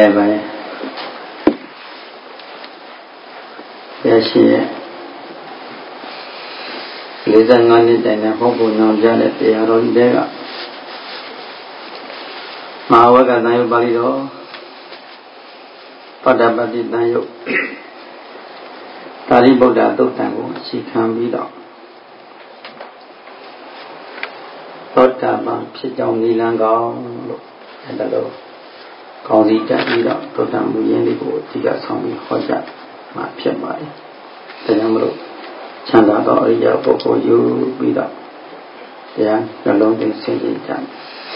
bài giá trị lý do ngon như thế này không có nhau ra để tiền rồi đấy ạ mà với cả này bali đó phát đạt bali này yêu tari Buddha tu tạng của chỉ khám bí đó tốt cả bằng phía trong đi lang cao hay là đâu còn gì trả đi đó tôi làm một viên đi của chỉ cả xong đi khỏi trả mà phía mãi thế nhưng mà đâu chẳng đã đó ở giờ bộ cô yêu bí đó thế anh là lâu đến sinh gì chẳng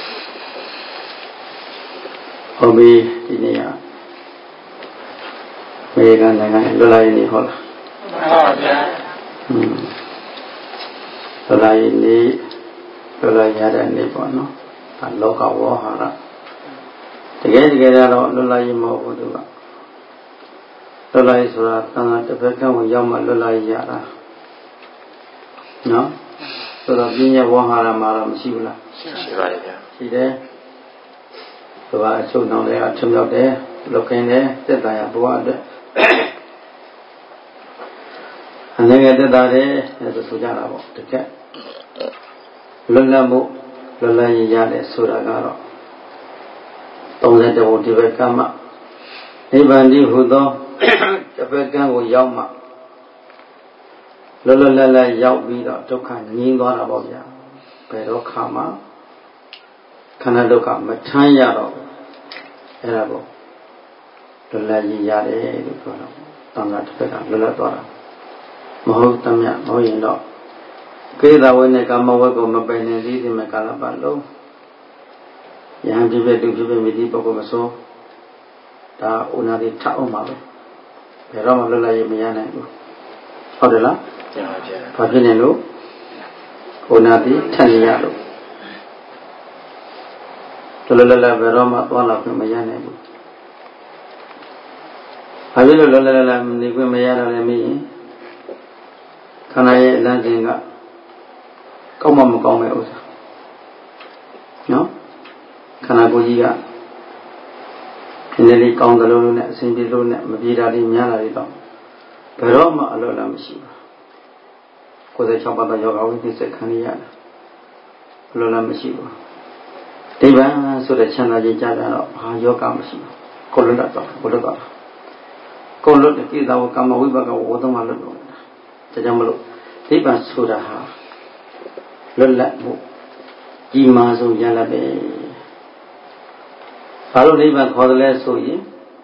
hôm nay thì này à mấy cái này rồi lại này thôi rồi lại này rồi lại nhà đây này bọn nó thành lâu cao quá hả đó cái đó rồi lại mà có được rồi lại rồi tăng cái việc cái mình làm rồi lại nhà đó nó rồi bây giờ quá hả mà làm gì vậy gì đấy rồi số nào đấy ở trong đó đấy lúc cái này tất cả là bao đấy anh nghe tất cả đấy là số giá là bao được chưa lần là một lần là gì đấy số ra cái đó tổng thể đầu tiên về cái mà này bạn đi hút đó cái về cái của giàu mà lần là giàu bị đó cho cái nhìn đó là bao giờ về đó khám mà khả năng đâu cả mà thay ra đó là bao lần là gì đấy được rồi tổng là cái lần là đó mà hồi tâm nhạc hồi hiện đó cái đầu này cả mà với con mà bên này gì thì mà cả là bạn lâu yang đi về mình đi bao gồm số ta una đi tháo mà vậy rồi mà lần là gì mình nàyဟုတ်တယ်လားဘာဖြစ်နေလို့ခုနကထက်နေရလို့တော်လလဘယ်တော့မှသွားလာခွင့်မရနိုင်ဘူးဘာဖြစ်လို့လလနေခွင့်မရတာလဲမင်းခန္ဓာရဲ့အလန့်စဉ်ကကောင်းမှမကောင်းမဲ့ဥစ္စာနော်ခန္ဓာကိုယ်ကြီးကဒီနေ့လေးကောင်းသလိုလိုနဲ့အစဉ်ပြေလို့နဲ့မပြေတာလေးများလာတော့ဘယ်တော့မှအလိုလားမရှိဘူး96ပါးသောယောဂဝိသေစခံရတာအလိုလားမရှိဘူးဒီဗံဆိုတဲ့ချမ်းသာခြင်းကြားတာတော့ဘာယောဂမရှိဘူးကိုလွတ်တော့ကိုလွတ်တဲ့ကိစ္စကိုကာမဝိပါကဝေသုံးမှလွတ်တော့ဒါကြောင့်မလို့ဒီဗံဆိုတာဟာလွတ်လပ်မှုကြီးမားဆုံးရလပဲဘာလို့နိဗ္ဗာန်ခေါ်တယ်လဲဆိုရင်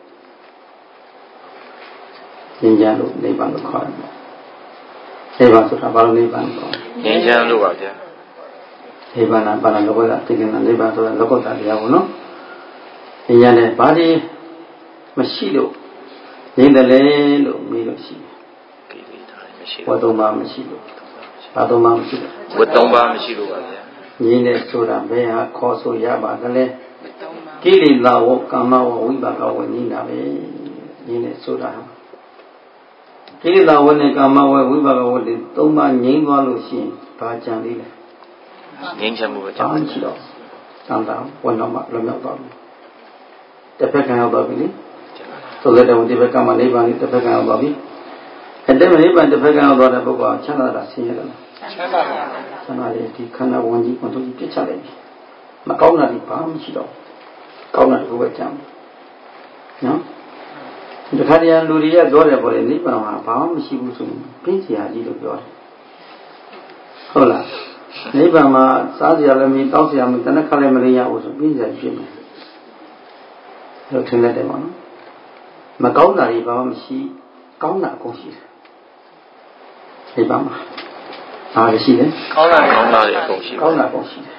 ဉာဏ်ကြလို့နိဗ္ဗာန်ကိုခေါ်တယ်နိဗ္ဗာန်ဆိုတာဘာလို့နိဗ္ဗာန်ခေါ်ဉာဏ်ကြလို့ပါဗျာနိဗ္ဗာန်ကဘာလို့လောကသတိကနိဗ္ဗာန်ဆိုတာလောကတရားကိုနော်ဉာဏ်နဲ့ဘာဒီမရှိလို့နေတယ်လေလို့မေးလို့ရှိတယ်ကိလေသာမရှိဘူးဝတ္တမမရှိလို့ဘာသုံးပါမရှိလို့ဝတ္တမမရှိလို့ပါဗျာဉာဏ်နဲ့ဆိုတာဘယ်ဟာခေါ်ဆိုရပါသလဲကိလေသာဝကာမဝဝိပါကဝဉာဏ်တာပဲဉာဏ်နဲ့ဆိုတာကိလေသာဝနဲ့ကာမဝဝိပါကဝတွေသုံးပါငြိမ်းသွားလို့ရှိရင်ဘာကြံသေးလဲငြိမ်းချမ်းမှုပဲကြံရှိတော့သံသာဝန်တော်မှာလွတ်မြောက်သွားပြီတစ်ဖက်ကံရောက်သွားပြီလေဆိုတဲ့တောင်ဒီဘက်ကမှနိဗ္ဗာန်တစ်ဖက်ကံရောက်သွားပြီအဲ့ဒီနိဗ္ဗာန်တစ်ဖက်ကံရောက်သွားတဲ့ပုဂ္ဂိုလ်ချမ်းသာတာဆင်းရဲတယ်ချမ်းသာပါဆန္ဒရဲ့ဒီခန္ဓာဝန်ကြီးကိုသူပြစ်ချလိုက်ပြီမကောင်းတာဒီဘာမှမရှိတော့ကောင်းတာတစ်ခုပဲကြံနော်ဒီခါတည်းလူတွေကပြောတယ်ပေါ့လေနိဗ္ဗာန်မှာဘာမှမရှိဘူးဆိုရင်ပြင်းစရာကြီးလို့ပြောတယ်ဟုတ်လားနိဗ္ဗာန်မှာစားစရာလည်းမတောက်စရာမတနက်ခါလည်းမလေးရဘူးဆိုပြင်းစရာဖြစ်မယ်လို့ထင်တယ်ပေါ့နော်မကောင်းတာတွေဘာမှမရှိကောင်းတာအကုန်ရှိတယ်နိဗ္ဗာန်မှာဘာလဲရှိတယ်ကောင်းတာတွေအကုန်ရှိကောင်းတာအကုန်ရှိတယ်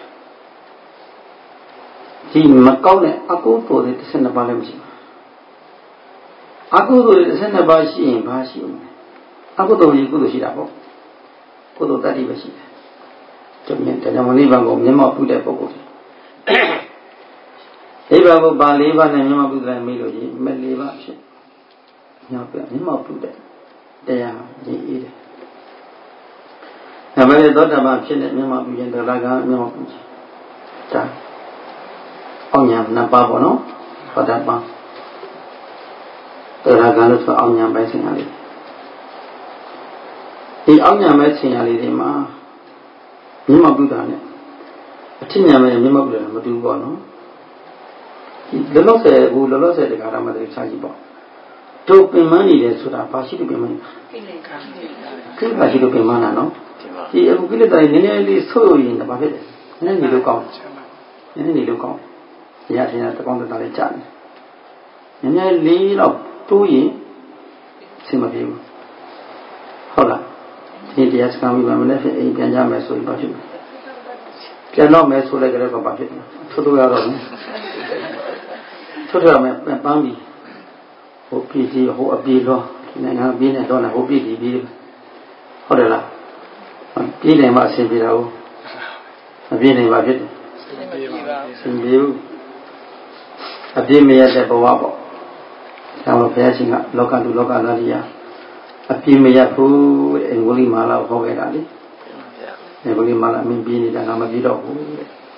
ဒီမကောင်းတဲ့အကုသိုလ်တွေ12ပါးလည်းမရှိဘူးအကုသိုလ်တွေ12ပါးရှိရင်ဘာရှိဦးအကုသိုလ်ကြီးကုသိုလ်ရှိတာပေါ့ကုသိုလ်တတ္တိပဲရှိတယ်ကျုံရင်တရားမနိဗ္ဗာန်ကိုမျက်မှောက်ပြုတဲ့ပုဂ္ဂိုလ်တွေနိဗ္ဗာန်ကိုပါ၄ပါးနဲ့မျက်မှောက်ပြုတယ်မေးလို့ကြီးမဲ့၄ပါးဖြစ်ညောက်ပြမျက်မှောက်ပြုတဲ့တရားကြီးအေးတယ်ဒါပေမဲ့သောတာပန်ဖြစ်တဲ့မျက်မှောက်ပြုရင်တရားကမျက်မှောက်ပြုခြင်းဒါအောင်ညာနှစ်ပါးပေါ့နော်သောတာပန်တရားကလို့ဆိုအောင်ညာပဲဆင်ရလေးဒီအောင်ညာပဲဆင်ရလေးဒီမှာမြတ်မပြုတာနဲ့အထင်ညာပဲမြတ်မပြုတယ်မတူဘူးပေါ့နော်ဒီလောလောဆယ်ဘူးလောလောဆယ်တရားဓမ္မတွေခြားကြည့်ပေါ့တို့ပင်မနေတယ်ဆိုတာဘာရှိလို့ပင်မနေတာကိလေသာရှိလို့ပင်မနာနော်ဒီအခုကိလေသာနည်းနည်းလေးဆိုးရင်ဘာဖြစ်လဲနည်းနည်းနေလို့ကောင်းတယ်နည်းနည်းနေလို့ကောင်းတယ်တရားထင်တာတကောင်းတလေးကြားတယ်နည်းနည်းလေးတော့တိုးရင်အဆင်မပြေဘူးဟုတ်လားဒီတရားစကားပြီးမှမနေ့ကအိမ်ပြန်ကြမယ်ဆိုရင်ဘာဖြစ်လဲပြန်တော့မယ်ဆိုလိုက်ကြတော့ဘာဖြစ်လဲထိုးရတော့မယ်ထိုးရမယ်ပန်းပြီးဟိုပြည်ကြီးဟိုအပြေလောဒီနိုင်ငံပြည်နေတော့လည်းဟိုပြည်ကြီးပြီးဟုတ်တယ်လားပြည်နေမှအဆင်ပြေတာဟုတ်အပြေနေပါဖြစ်တယ်အဆင်ပြေဘူးအပြေမရတဲ့ဘဝပေါ့ဒါမှဘုရားရှင်ကလောကလူလောကသားကြီးအပြေမရဘူးအင်္ဂုလိမာလာဟောခဲ့တာလေအင်္ဂုလိမာလာမင်းပြေနေတာငါမပြေတော့ဘူး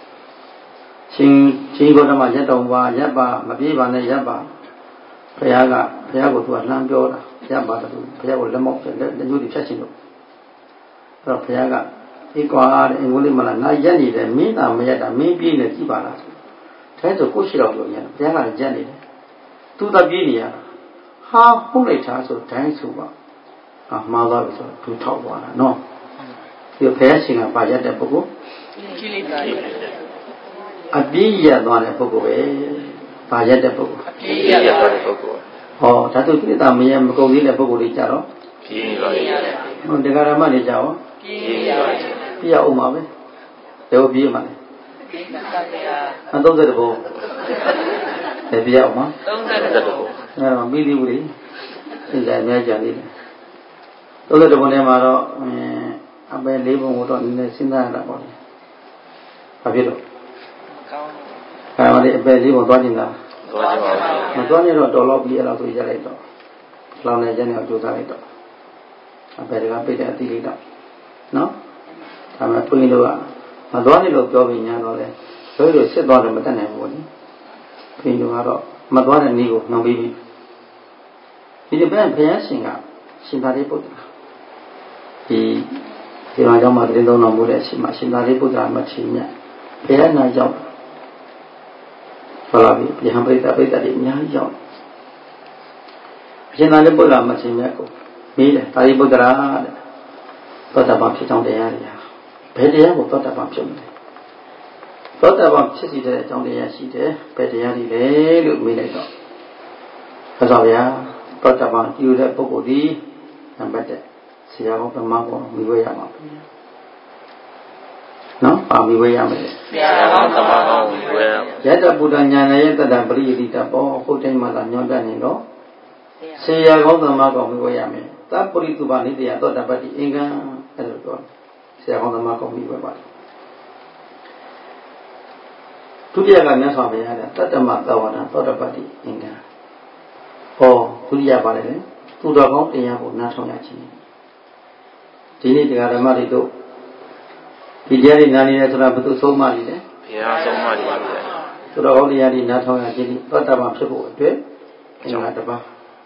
ရှင်ဂေါတမရက်တော်ပါရပ်ပါမပြေပါနဲ့ရပ်ပါဘုရားကိုသူကလှမ်းပြောတာရပ်ပါတယ်သူဘုရားကိုလက်မောက်လက်ညှိုးတွေဖြတ်ရှင်လို့အဲ့တော့ဘုရားကဒီကွာတဲ့အင်္ဂုလိမာလာငါရက်နေတယ်မင်းသာမရက်တာမင်းပြေးနေကြည့်ပါလားအဲဆိုကိုရှိတော်ပြောရင်ဘုရားကရက်နေတယ်သူသာပြေးနေရတာဟာဟုတ်လိုက်တာဆိုတိုင်းဆိုပါမှားသွားပြီဆိုသူထောက်သွားတာနော်ဒီဘုရားရှင်ကပါရက်တဲ့ပုဂ္ဂိုလ်ကိလေသာအပြည့်ရသွားတဲ့ပုဂ္ဂိုလ်ပဲပါရက်တဲ့ပုဂ္ဂိုလ်အပြည့်ရသွားတဲ့ပုဂ္ဂိုလ်ဟောဒါဆိုကိလေသာမရမကုန်သေးတဲ့ပုဂ္ဂိုလ်တွေကြတော့ပြည့်ပါရဲ့ဟောတရားဓမ္မတွေကြတော့ပြည့်ပါရဲ့ပြည့်အောင်ပါပဲဒါကိုပြည့်မှာလေ30ဘုံဒါပြည့်အောင်ပါ30ဘုံအဲ့တော့ပြီးသေးဘူးလေသင်္ကြန်အများကြီးတယ်30ဘုံထဲမှာတော့အပယ်4ဘုံကိုတော့နည်းနည်းစဉ်းစားရတာပေါ့လေဘာဖြစ်လို့ကောင်းတယ်အပယ်4ဘုံသွားကျင်တာမသွားနေတော့တော်တော့ပြီးရတော့ဆိုရလိုက်တော့လောင်နေခြင်းနဲ့ကြိုးစားလိုက်တော့အပယ်တွေကပိတ်တဲ့အတိလေးတော့နော်ဒါမှဘုန်းကြီးတို့ကမသွားနေလို့ပြောပြီးညာတော့လေဘယ်လိုစစ်သွားတယ်မတတ်နိုင်ဘူးလေဘုန်းကြီးတို့ကတော့မသွားတဲ့နည်းကိုနှောင်ပြီးပြီဒီဘက်ဘုရားရှင်ကရှင်သာရိပုတ္တရာဒီမှာကြောင့်မှတရင်သုံးတော်မူတဲ့အချိန်မှာရှင်သာရိပုတ္တရာမထေရမြတ်ဘုရားနာရောက်ဟုတ်လားဗျယဟန်ပိဋကတွေအများကြီးရောက်ရှင်သာရိပုတ္တရာမထေရမြတ်ကိုမေးတယ်သာရိပုတ္တရာတဲ့သောတာပန်ဖြစ်ကြောင်းတရားတွေဘယ်တရားကိုသောတာပန်ဖြစ်မလဲသောတာပန်ဖြစ်စီတဲ့အကြောင်းတရားရှိတယ်ဘယ်တရားတွေလဲလို့မေးလိုက်တော့ဘုရားဗျာသောတာပန်ပြုတဲ့ပုဂ္ဂိုလ်ဒီနံပါတ်1ဆရာတော်ဓမ္မကိုဝိဝေရမှာနော်ပါဝိဝေရမယ်ဆရာတော်ဓမ္မကိုဝိဝေရယတ္တပုဒ္ဒညာနဲ့ယတ္တပရိယတိတဘောဟုတ်တိုင်းမှာညွှန်တတ်နေတော့ဆရာတော်ဓမ္မကိုဝိဝေရမယ်သပ္ပရိတုပနိတယသောတပတ္တိအင်္ဂံအဲ့လိုပြောဆရာတော်ဓမ္မကိုဝိဝေပါတယ်ဒုတိယကမြတ်စွာဘုရားကတတ္တမသဝနာသောတပတ္တိအင်္ဂံဟောဒုတိယပါလေသူတော်ကောင်းတရားကိုနားထောင်ရခြင်းဒီနေ့တရားဓမ္မတွေတို့ဒီတရားတွေနားနေတယ်ဆိုတာဘယ်သူဆုံးမနေလဲဘုရားဆုံးမနေပါဗျာသူတော်ကောင်းတရားတွေနားထောင်ရခြင်းဒီသောတပန်ဖြစ်ဖို့အတွက်အင်္ဂါတစ်ပါး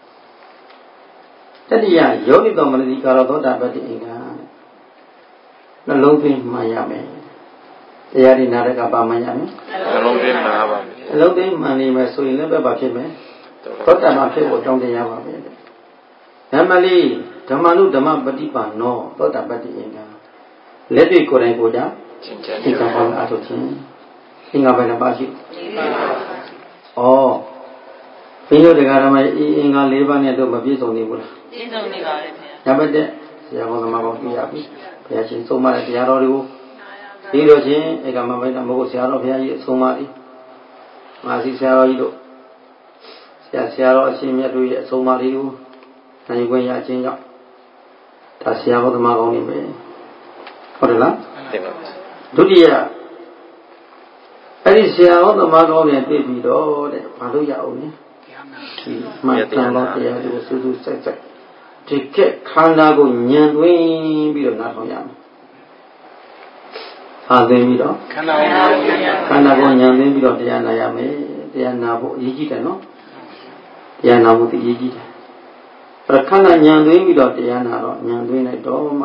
တတိယယောနိတော်မနတိကာရသောတာပတ္တိအင်္ဂါနှလုံးသွင်းမှန်ရမယ်တရားတွေနားတဲ့ကပါမှန်ရမယ်နှလုံးသွင်းမှန်ပါမယ်နှလုံးသွင်းမှန်နေမယ်ဆိုရင်လည်းပဲဖြစ်မယ်သောတာပန်ဖြစ်ဖို့တောင်းတရားပါပဲနံပါတ်4ဓမ္မနုဓမ္မပฏิပန်နောသောတာပတ္တိအင်္ဂါလက်တွေ့ကိုယ်တိုင်ကိုယ်ကြသင်္ကပ္ပအားထုတ်ခြင်းသင်္ကပ္ပလည်းပါရှိဩဘုရားတရားဓမ္မအင်္ဂါ4ပါးနဲ့တော့မပြည့်စုံနေဘူးလားပြည့်စုံနေပါလေဗျာနံပါတ်1ဆရာတော်ဓမ္မကိုပြရပြီဘုရားရှင်ဆုံးမတဲ့တရားတော်တွေကိုပြီးတော့ချင်းဧကမမိတ်မဟုတ်ဆရာတော်ဘုရားကြီးဆုံးမသည်မာစီဆရာတော်ကြီးတို့ဆရာတော်အရှင်မြတ်တို့ရဲ့အဆုံးအမလေးကိုနိုင်ခွင့်ရခြင်းကြောင့်ဒါဆရာတော်ဓမ္မကောင်းနေပဲဟုတ်တယ်လားသိပါပါဒုတိယအဲ့ဒီဆရာတော်ဓမ္မကောင်းနဲ့တွေ့ပြီးတော့တဲ့ဘာလို့ရအောင်လဲမှန်တယ်လို့တရားကိုစူးစူးစိုက်စိုက်ဒီကက်ခန္ဓာကိုညံသွင်းပြီးတော့နားထောင်ရမယ်အားသိပြီးတော့ခန္ဓာကိုညံသွင်းပြီးတော့တရားနာရမယ်တရားနာဖို့အရေးကြီးတယ်နော်တရားနာဖို့အရေးကြီးတယ် khana nhanသွင်းပြီးတော့တရားနာတော့နံသွင်းလိုက်တော့မှ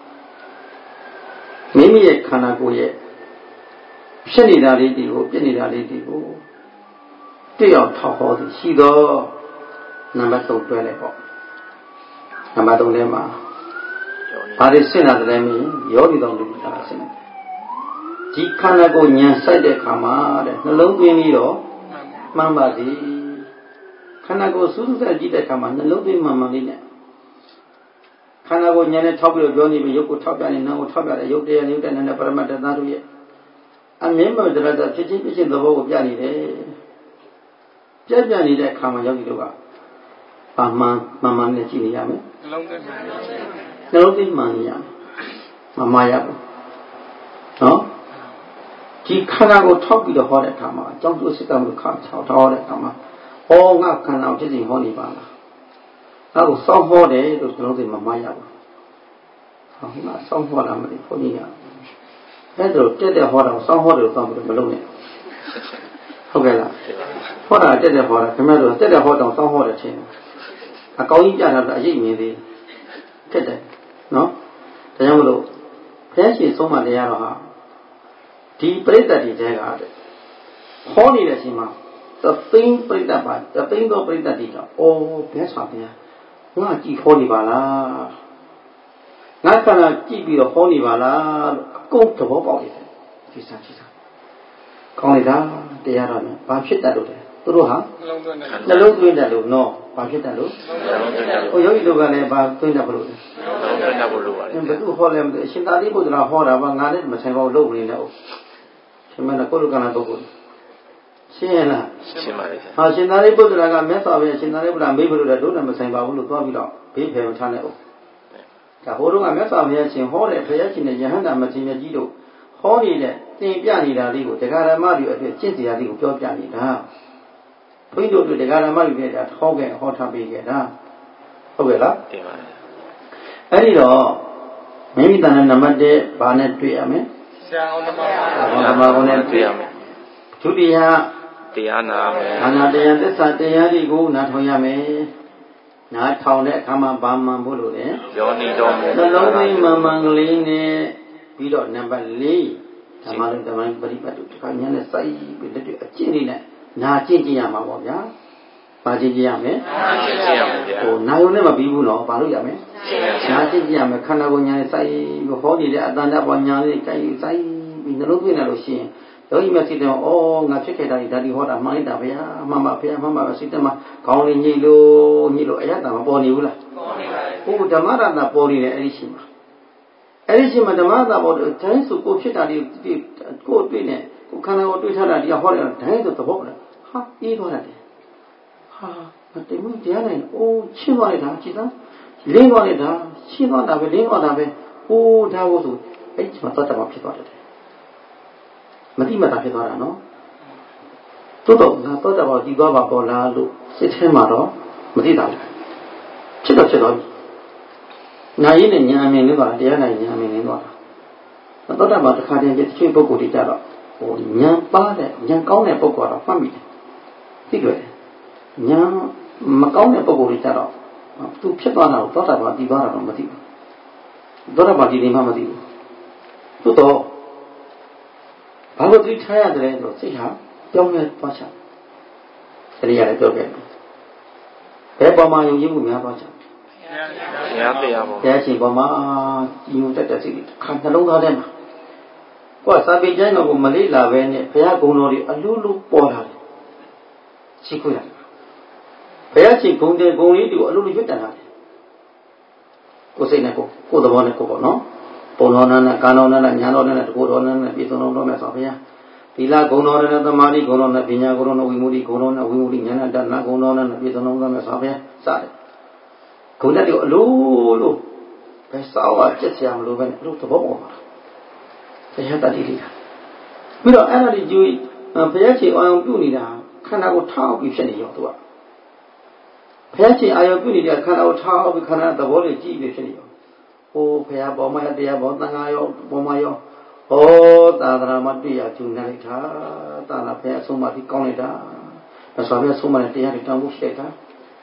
မိမိရဲ့ခန္ဓာကိုယ်ရဲ့ဖြစ်နေတာလေးတွေကိုပြည့်နေတာလေးတွေကိုတွေ့အောင်ထောက်ဟောသည်ရှိတော့နံပါတ်3တွဲလိုက်ပေါ့နံပါတ်3ထဲမှာဘာတွေရှင်းတာလဲမင်းယောဂီတော်လူကြီးတာရှင်းတယ်ဒီခန္ဓာကိုယ်ဉာဏ်စိုက်တဲ့ခါမှာတဲ့နှလုံးသွင်းပြီးတော့မှန်ပါသည်ခန္ဓာကိုယ်စူးစူးဆက်ကြည့်တဲ့အခါမှာနှလုံးသွင်းမှန်မှန်လေးနဲ့ခန္ဓာကိုယ်ဉာဏ်နဲ့ထောက်ပြီးတော့ပြောနေပြီးရုပ်ကိုထောက်ပြနေနာမ်ကိုထောက်ပြတယ်ရုပ်တရားရုပ်တဲ့နဲ့ပရမတ္တသတို့ရဲ့အမြင်မဲ့တရတဖြစ်ချင်းဖြစ်ချင်းသဘောကိုပြနေတယ်ပြနေတဲ့အခါမှာယောဂီတို့ကပါမှန်နဲ့ကြည့်နေရမယ်နှလုံးသွင်းမှန်နေရမယ်မမရဘူးနော်ဒီခန္ဓာကိုထောက်ပြီးတော့ဟောတဲ့အခါမှာအကြောင်းကျိုးစိတ်ကမှုခါထောက်တဲ့အခါမှာဟောငါခန္ဓာဖြစ်စဉ်ဟောနေပါလားနောက်ကိုစောင့်ဟောတယ်လို့ကျွန်တော်တို့မမရဘူးဟောငါစောင့်ဟောတာမလို့ဘုန်းကြီးကအဲ့ဒါတက်ဟောတာစောင့်ဟောတယ်လို့တောင်းပြီးမလုပ်နဲ့ဟုတ်ကဲ့လားဟောတာတက်ဟောတာခင်ဗျားတို့တက်ဟောတော့စောင့်ဟောတယ်ချင်းအကောင်းကြီးပြတာတော့အရေးမြင်သေးတက်တယ်နော်ဒါကြောင့်မလို့ဘုရားရှင်ဆုံးမတရားတော်ဟာဒီပရိသတ်တွေတဲကဟောနေတဲ့အချိန်မှာသသိန်းပရိသတ်ပါသသိန်းသောပရိသတ်တွေတော့အော်ဘယ်ဆောင်ဗျာငါကြည့်ဟောနေပါလားငါကလည်းကြည့်ပြီးတော့ဟောနေပါလားလို့အကုန်သဘောပေါက်နေတယ်ဒီစားကောင်းလိုက်တာတရားတော်နဲ့ဘာဖြစ်တတ်လို့လဲသူတို့ဟာနှလုံးသွင်းတယ်လို့နော်ဘာဖြစ်တတ်လို့ဟိုယောဂီတို့ကလည်းဘာသွင်းတတ်လို့လဲနှလုံးသွင်းတတ်ဖို့လိုပါတယ်ဘယ်သူဟောလဲမသိအရှင်သာရိပုတ္တရာဟောတာပါငါလည်းမဆိုင်ပါဘူးလုပ်နေတယ်ဟုတ်ရှင်မနဲ့ကိုလိုကနာပုဂ္ဂိုလ်ရှင်းရလားရှင်းပါပြီဟာရှင်သာရိပုတ္တရာကမြတ်စွာဘုရားရှင်သာရိပုတ္တရာမေးဖို့လို့တို့နဲ့မဆိုင်ပါဘူးလို့သွားပြီးတော့ဘေးဖယ်မထားနဲ့ဟုတ်ဒါဟိုတော့ကမြတ်စွာဘုရားရှင်ဟောတဲ့ဘုရားရှင်နဲ့ယဟန္တာမထေရကြီးတို့ဟောနေတဲ့သင်ပြနေတာလေးကိုတရားဓမ္မတွေအတွက်ကျင့်တရားလေးကိုပြောပြနေတာဘုန်းကြီးတို့တရားဓမ္မတွေနဲ့ဟောခဲ့ဟောထားပေးခဲ့တာဟုတ်ကဲ့လားတင်ပါအဲ့ဒီတော့မိမိတန်တဲ့နံပါတ်1ဘာနဲ့တွေ့ရမလဲဆရာအောင်ဓမ္မကိုနဲ့တွေ့ရမယ်ဒုတိယတရားနာမယ်အာနာတရားသစ္စာတရားတွေကိုနားထောင်ရမယ်နားထောင်တဲ့အခါမှာဘာမှန်ဖို့လို့လဲယောနီတော်မူနှလုံးသွင်းမှန်ကလေးနဲ့ပြီးတော့နံပါတ်4ဓမ္မလုံးဓမ္မပရိပတ်တို့ဒီကညာနဲ့စိုက်ပြီးလက်တွေ့အကျင့်လေးနဲ့နာကျင့်ကြရမှာပေါ့ဗျာပါကျင့်ကြရမယ်နာကျင့်ကြရမယ်ဗျာဟိုနာယုံနဲ့မပြီးဘူးနော်ဘာလို့ရမလဲနာကျင့်ကြရမယ်ခန္ဓာကိုယ်ညာနဲ့စိုက်ပြီးဟောနေတဲ့အတန်တပေါ်ညာလေးကြိုက်စိုက်ပြီးနှလုံးသွင်းရလို့ရှိရင်ယောဂီမစိတ်တယ်ဩငါဖြစ်ခဲ့တာဒီဓာတိဟောတာမှန်လိုက်တာဗျာမှန်ပါဗျာမှန်ပါစိတ်တယ်မှာခေါင်းလေးညှိလို့အရသာမပေါ်နေဘူးလားပေါ်နေပါဘူးဟိုဓမ္မရတပေါ်နေတယ်အဲ့ဒီရှိမှာဓမ္မရတပေါ်တယ်တိုင်းဆိုကိုဖြစ်တာဒီကိုတွေ့နေကိုခန္ဓာကိုတွေ့ထားတာဒီဟောတယ်တိုင်းဆိုသဘောတယ်ဟာအေးသွားတယ်ဟာမတင်ဘူးတရားနိုင်အိုးချင်းသွားလိုက်တာကြည်သားလင်းသွားလိုက်တာရှင်းသွားတာပဲလင်းသွားတာပဲဟိုးဒါဟုတ်ဆိုအဲ့ဒီမှာသတ္တမဖြစ်သွားတယ်မတိမတာဖြစ်သွားတာနော်တိုးတော့ငါတော့တော့ဒီသွားပါပေါ်လားလို့စိတ်ထဲမှာတော့မသိတာဘူးဖြစ်တော့နာရင်းနဲ့ညာအမြင်လေးသွားတရားနိုင်ညာအမြင်လေးသွားတာတော့တော့တစ်ခါတည်းတချို့ပုဂ္ဂိုလ်တွေကြတော့ဟိုညာပါတဲ့ညာကောင်းတဲ့ပုဂ္ဂိုလ်တော့မှတ်မိတယ်သိတယ်ညာမကောင်းတဲ့ပုဂ္ဂိုလ်တွေကြတော့သူဖြစ်သွားတာကိုတော့တော့ဒီသွားတာတော့မသိဘူးတော့တော့ဒီနေမှမသိဘူးသို့တော့ဘာလို့သိထားရတယ်လို့စိတ်ဟာပြောင်းလဲသွားချင်တယ်တရားလည်းပြောခဲ့တယ်ဘယ်ပေါ်မှာယုံကြည်မှုများသွားချင်ဘုရားတရားပေါ်ဘုရားရှင်ပေါ်မှာယုံတတ်တဲ့စိတ်ခါနှလုံးသားထဲမှာကိုယ်စာပေကျမ်းတော်ကိုမလေးလာပဲနဲ့ဘုရားဂုဏ်တော်တွေအလိုလိုပေါ်လာတယ်ရှိခွင့်ရတယ်ဘုရားရှင်ဂုဏ်လေးတွေကိုအလိုလိုရွတ်တန်လာတယ်ကိုယ်စိတ်နဲ့ကိုယ်သဘောနဲ့ကိုယ်ပေါ့နော်ပုံတော်နဲ့ကာနောနဲ့ညာတော်နဲ့တကူတော်နဲ့ပြည်စုံတော်နဲ့ဆိုဘုရားသီလဂုဏ်တော်နဲ့သမာဓိဂုဏ်တော်နဲ့ပညာဂုဏ်တော်နဲ့ဝိမု ക്തി ဂုဏ်တော်နဲ့ဝိမု ക്തി ဉာဏ်တဏ္ဍဂုဏ်တော်နဲ့ပြည်စုံတော်နဲ့ဆိုဘုရားစတယ်ဂုဏ်တွေအလိုလိုပဲစောဝါကျက်ဆရာမလို့ပဲအလိုသဘောပေါ်မှာတရားတတိလေးတာပြီးတော့အဲ့ဒါဒီကျူဘုရားရှင်အာယုံပြုနေတာခန္ဓာကိုထောက်ပြီးဖြစ်နေရောသူကဘုရားရှင်အာယုံပြုနေတဲ့ခန္ဓာကိုထောက်ပြီးခန္ဓာသဘောလေးကြည့်ပြီးဖြစ်နေရောဟိုဘုရားပေါ်မှာတရားပေါ်သံဃာရောပေါ်မှာရောဟောသာသနာမတရားကျူနေလိုက်တာသာသနာဘုရားအဆုံးအမဒီကောင်းလိုက်တာဒါဆိုဘုရားဆုံးမတဲ့တရားတွေတောင်းဖို့ရှိလိုက်တာဩ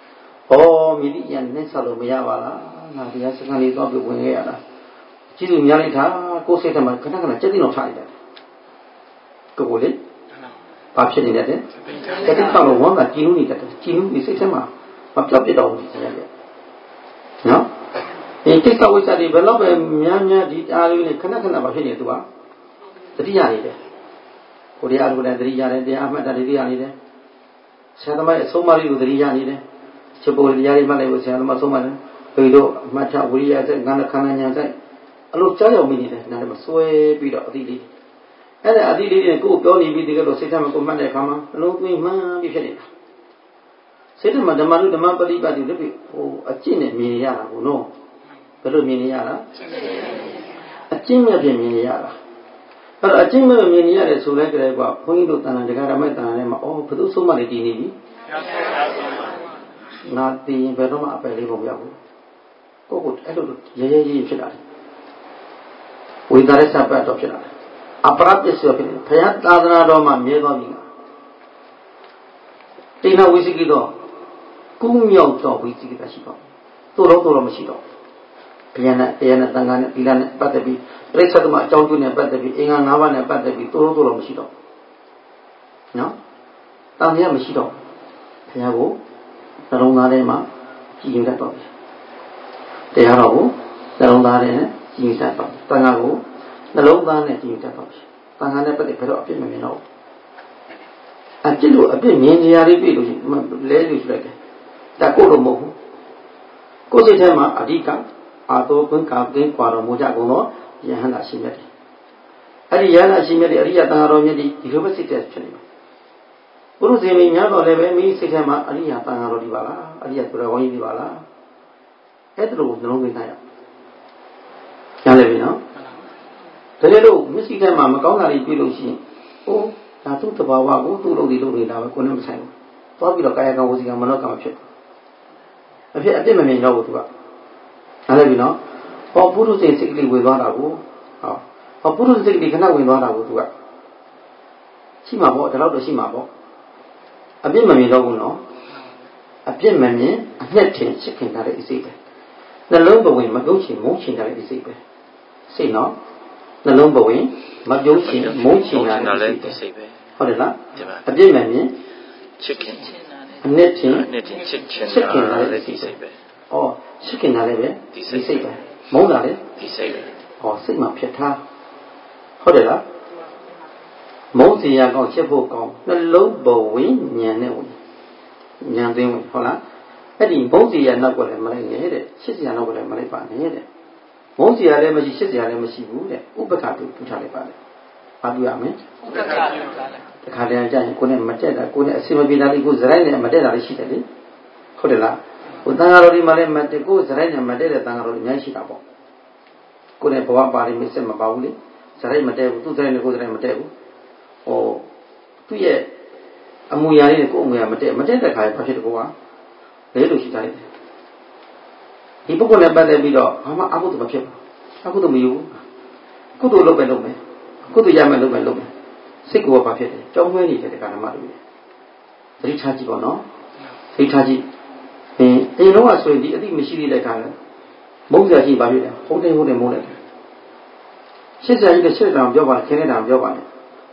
midi yan ne salo maya wala na dia sekali to bi win ya la ji su nya lai tha ko sai ta ma khana khana chet tin lo tha lai ta ko le ba phit ni de chet tin tha lo won ma ji nu ni ta ji nu ni sai ta ma ma pyaut pit daw ni ya ya no e kiss wai sa di ba lo be mya mya di ta lu ni khana khana ba phit ni tu ba tati ya ni de ko dia lu ne tati ya de dia ma ta tati ya ni de sa ta ma so ma ri lu tati ya ni deချက်ပေါ်တရားတွေမှတ်လိုက်လို့ဆရာသမားဆုံးမှလည်းဘယ်လိုမှတ်ချဝိရိယစိတ်ငါးခန္ဓာညာစိတ်အလိုကြောက်ရောက်မိနေတယ်နားထဲမှာစွဲပြီးတော့အတိလေးအဲ့ဒါအတိလေးတွေကိုပြောနေပြီးဒီကတော့စိတ်ထဲမှာကိုမှတ်တဲ့အခါမှာအလုံးသွင်းမှန်းပြီးဖြစ်နေတာစိတ်ထဲမှာဓမ္မလူဓမ္မပฏิပတ်တွေလည်းအကျင့်နဲ့မြင်ရတာကိုနော်ဘယ်လိုမြင်ရတာအကျင့်နဲ့ပြင်မြင်ရတာအဲ့တော့အကျင့်နဲ့မြင်ရတယ်ဆိုလိုက်ကြတဲ့ကွာဘုန်းကြီးတို့တန်ခါဓမ္မတန်ခါထဲမှာဘယ်သူဆုံးမနေတည်နေပြီနာတီရင်ဘယ်တော့မှအပယ်လေးပုံမရောက်ဘူးကိုကိုအဲ့လိုရဲရဲကြီးဖြစ်လာတယ်ဝိသရစပတ်တော့ဖြစ်လာတယ်အပရပစ္စယဖြစ်တယ်ဘုရားသာသနာတော်မှာမြဲသွားပြီလားတိဏဝိသိကိတော့ကုမြောက်တော့ဝိသိကိတာရှိတော့သို့တော့မရှိတော့ဘုရားနဲ့တရားနဲ့တန်ခါနဲ့သီလနဲ့ပတ်သက်ပြီးပြိဿသမအကြောင်းကျိုးနဲ့ပတ်သက်ပြီးအင်္ဂါ၅ပါးနဲ့ပတ်သက်ပြီးသို့တော့မရှိတော့နော်တန်ခါမရှိတော့ဘုရားကိုနှလုံးသားထဲမှာကြည်ရင်တတ်တော့တရားတော်ကိုနှလုံးသားထဲနဲ့ကြည်ရင်တတ်တော့တန်ခါကိုနှလုံးသားနဲ့ကြည်ရင်တတ်တော့တန်ခါနဲ့ပတ်သက်ဘယ်တော့အပြစ်မမြင်တော့အပြစ်လို့အပြစ်မြင်နေရလေးပြလို့လဲလို့ဆိုလိုက်တယ်ဒါကိုတော့မဟုတ်ဘူးကိုယ်စိတ်ထဲမှာအဓိကအာသောကွင်းကာကင်းကွာတော်မူကြကုန်တော့ယဟန္တာရှိမြတ်တယ်အဲ့ဒီယဟန္တာရှိမြတ်တဲ့အရိယတန်ခါတော်မြတ်ဒီလိုပဲစိတ်တည်းဖြစ်နေမှာဘုရုဇေမင်းများတော့လည်းပဲမိစိတ်ထဲမှာအရိယာတန်ခါတော်ဒီပါလားအရိယာသူတော်ကောင်းကြီးဒီပါလားအဲ့ဒါလိုနှလုံးသွင်းထားရကျန်လည်းပြီနော်ဒါလည်းလို့မျက်စိထဲမှာမကောင်းတာတွေတွေ့လို့ရှိရင်ဒါသူ့တဘာဝကိုသူ့လုပ်နေတာပဲကိုယ်နဲ့မဆိုင်ဘူးသွားပြီးတော့ကာယကံဝစီကံမနောကံဖြစ်အပြစ်မမြင်တော့ဘူးသူကကျန်လည်းပြီနော်ဘုရုဇေစိတ်ကလေးဝင်သွားတာကိုဘုရုဇေစိတ်ကလေးခဏဝင်သွားတာကိုသူကရှိမှာပေါ့ဒါတော့ရှိမှာပေါ့အပြစ်မမြင်တော့ဘူးနော်အပြစ်မမြင်အမျက်ထင်ချစ်ခင်ထားတဲ့အစိတ်ပဲနှလုံးဘဝင်မပြုံးချင်မုန်းချင်ထားတဲ့အစိတ်ပဲစိတ်နော်နှလုံးဘဝင်မပြုံးချင်မုန်းချင်ထားတဲ့အစိတ်ပဲဟုတ်တယ်လားအပြစ်မမြင်ချစ်ခင်အမျက်ထင်ချစ်ခင်ထားတဲ့အစိတ်ပဲချစ်ခင်ထားလည်းပဲဒီစိတ်ပဲမုန်းတာလည်းဒီစိတ်ပဲစိတ်မှာဖြစ်ထားဟုတ်တယ်လားမုန်းစီရကောင်းချစ်ဖို့ကောင်းနှလုံးဘဝင်ဉာဏ်နဲ့ဝင်ဉာဏ်သိဝင်ဟုတ်လားအဲ့ဒီမုန်းစီရနောက်ကလည်းမလိုက်နဲ့တဲ့ချစ်စီရနောက်ကလည်းမလိုက်ပါနဲ့တဲ့မုန်းစီရလည်းမရှိချစ်စီရလည်းမရှိဘူးတဲ့ဥပက္ခတူထူထားလိုက်ပါလေဘာပြုရမလဲဥပက္ခတူထားလိုက်တခါတည်းကြာရင်ကိုယ်နဲ့မတက်တာကိုယ်နဲ့အစင်မပြေတာလေးကိုယ်စရိုက်နဲ့မတက်တာလေးရှိတယ်လေဟုတ်တယ်လားဟိုတန်ဃာတော်ဒီမှာလည်းမတက်ကိုယ်စရိုက်နဲ့မတက်တဲ့တန်ဃာတော်အများကြီးရှိတာပေါ့ကိုယ်နဲ့ဘဝပါလိမ့်မစစ်မပါဘူးလေစရိုက်မတက်ဘူးသူ့စရိုက်နဲ့ကိုယ်စရိုက်မတက်ဘူးသူ့ရဲ့အမူအရာလေးကိုအမူအရာမတက်တဲ့ခါဘာဖြစ်တကောကလဲလို့ရှိကြတယ်ဒီပုဂ္ဂိုလ်နဲ့ပတ်သက်ပြီးတော့ဘာမှအကုသိုလ်မဖြစ်ဘူးအကုသိုလ်မယူဘူးကုသိုလ်လုပ်မယ်ကုသိုလ်ရမယ်လုပ်မယ်စိတ်ကိုဘာဖြစ်တယ်ကြောင်းသွဲနေတဲ့ကာရမတွေသတိထားကြည့်ပါနော်သတိထားကြည့်အိမ်လုံးကဆိုရင်ဒီအတိမရှိသေးတဲ့ခါလဲမုန်းစရာရှိဘာဖြစ်လဲဟုတ်တယ်မုန်းလိုက်တယ်ရှစ်စရာကြီးတဲ့ရှစ်တောင်ပြောပါခင်းနေတာပြောပါနဲ့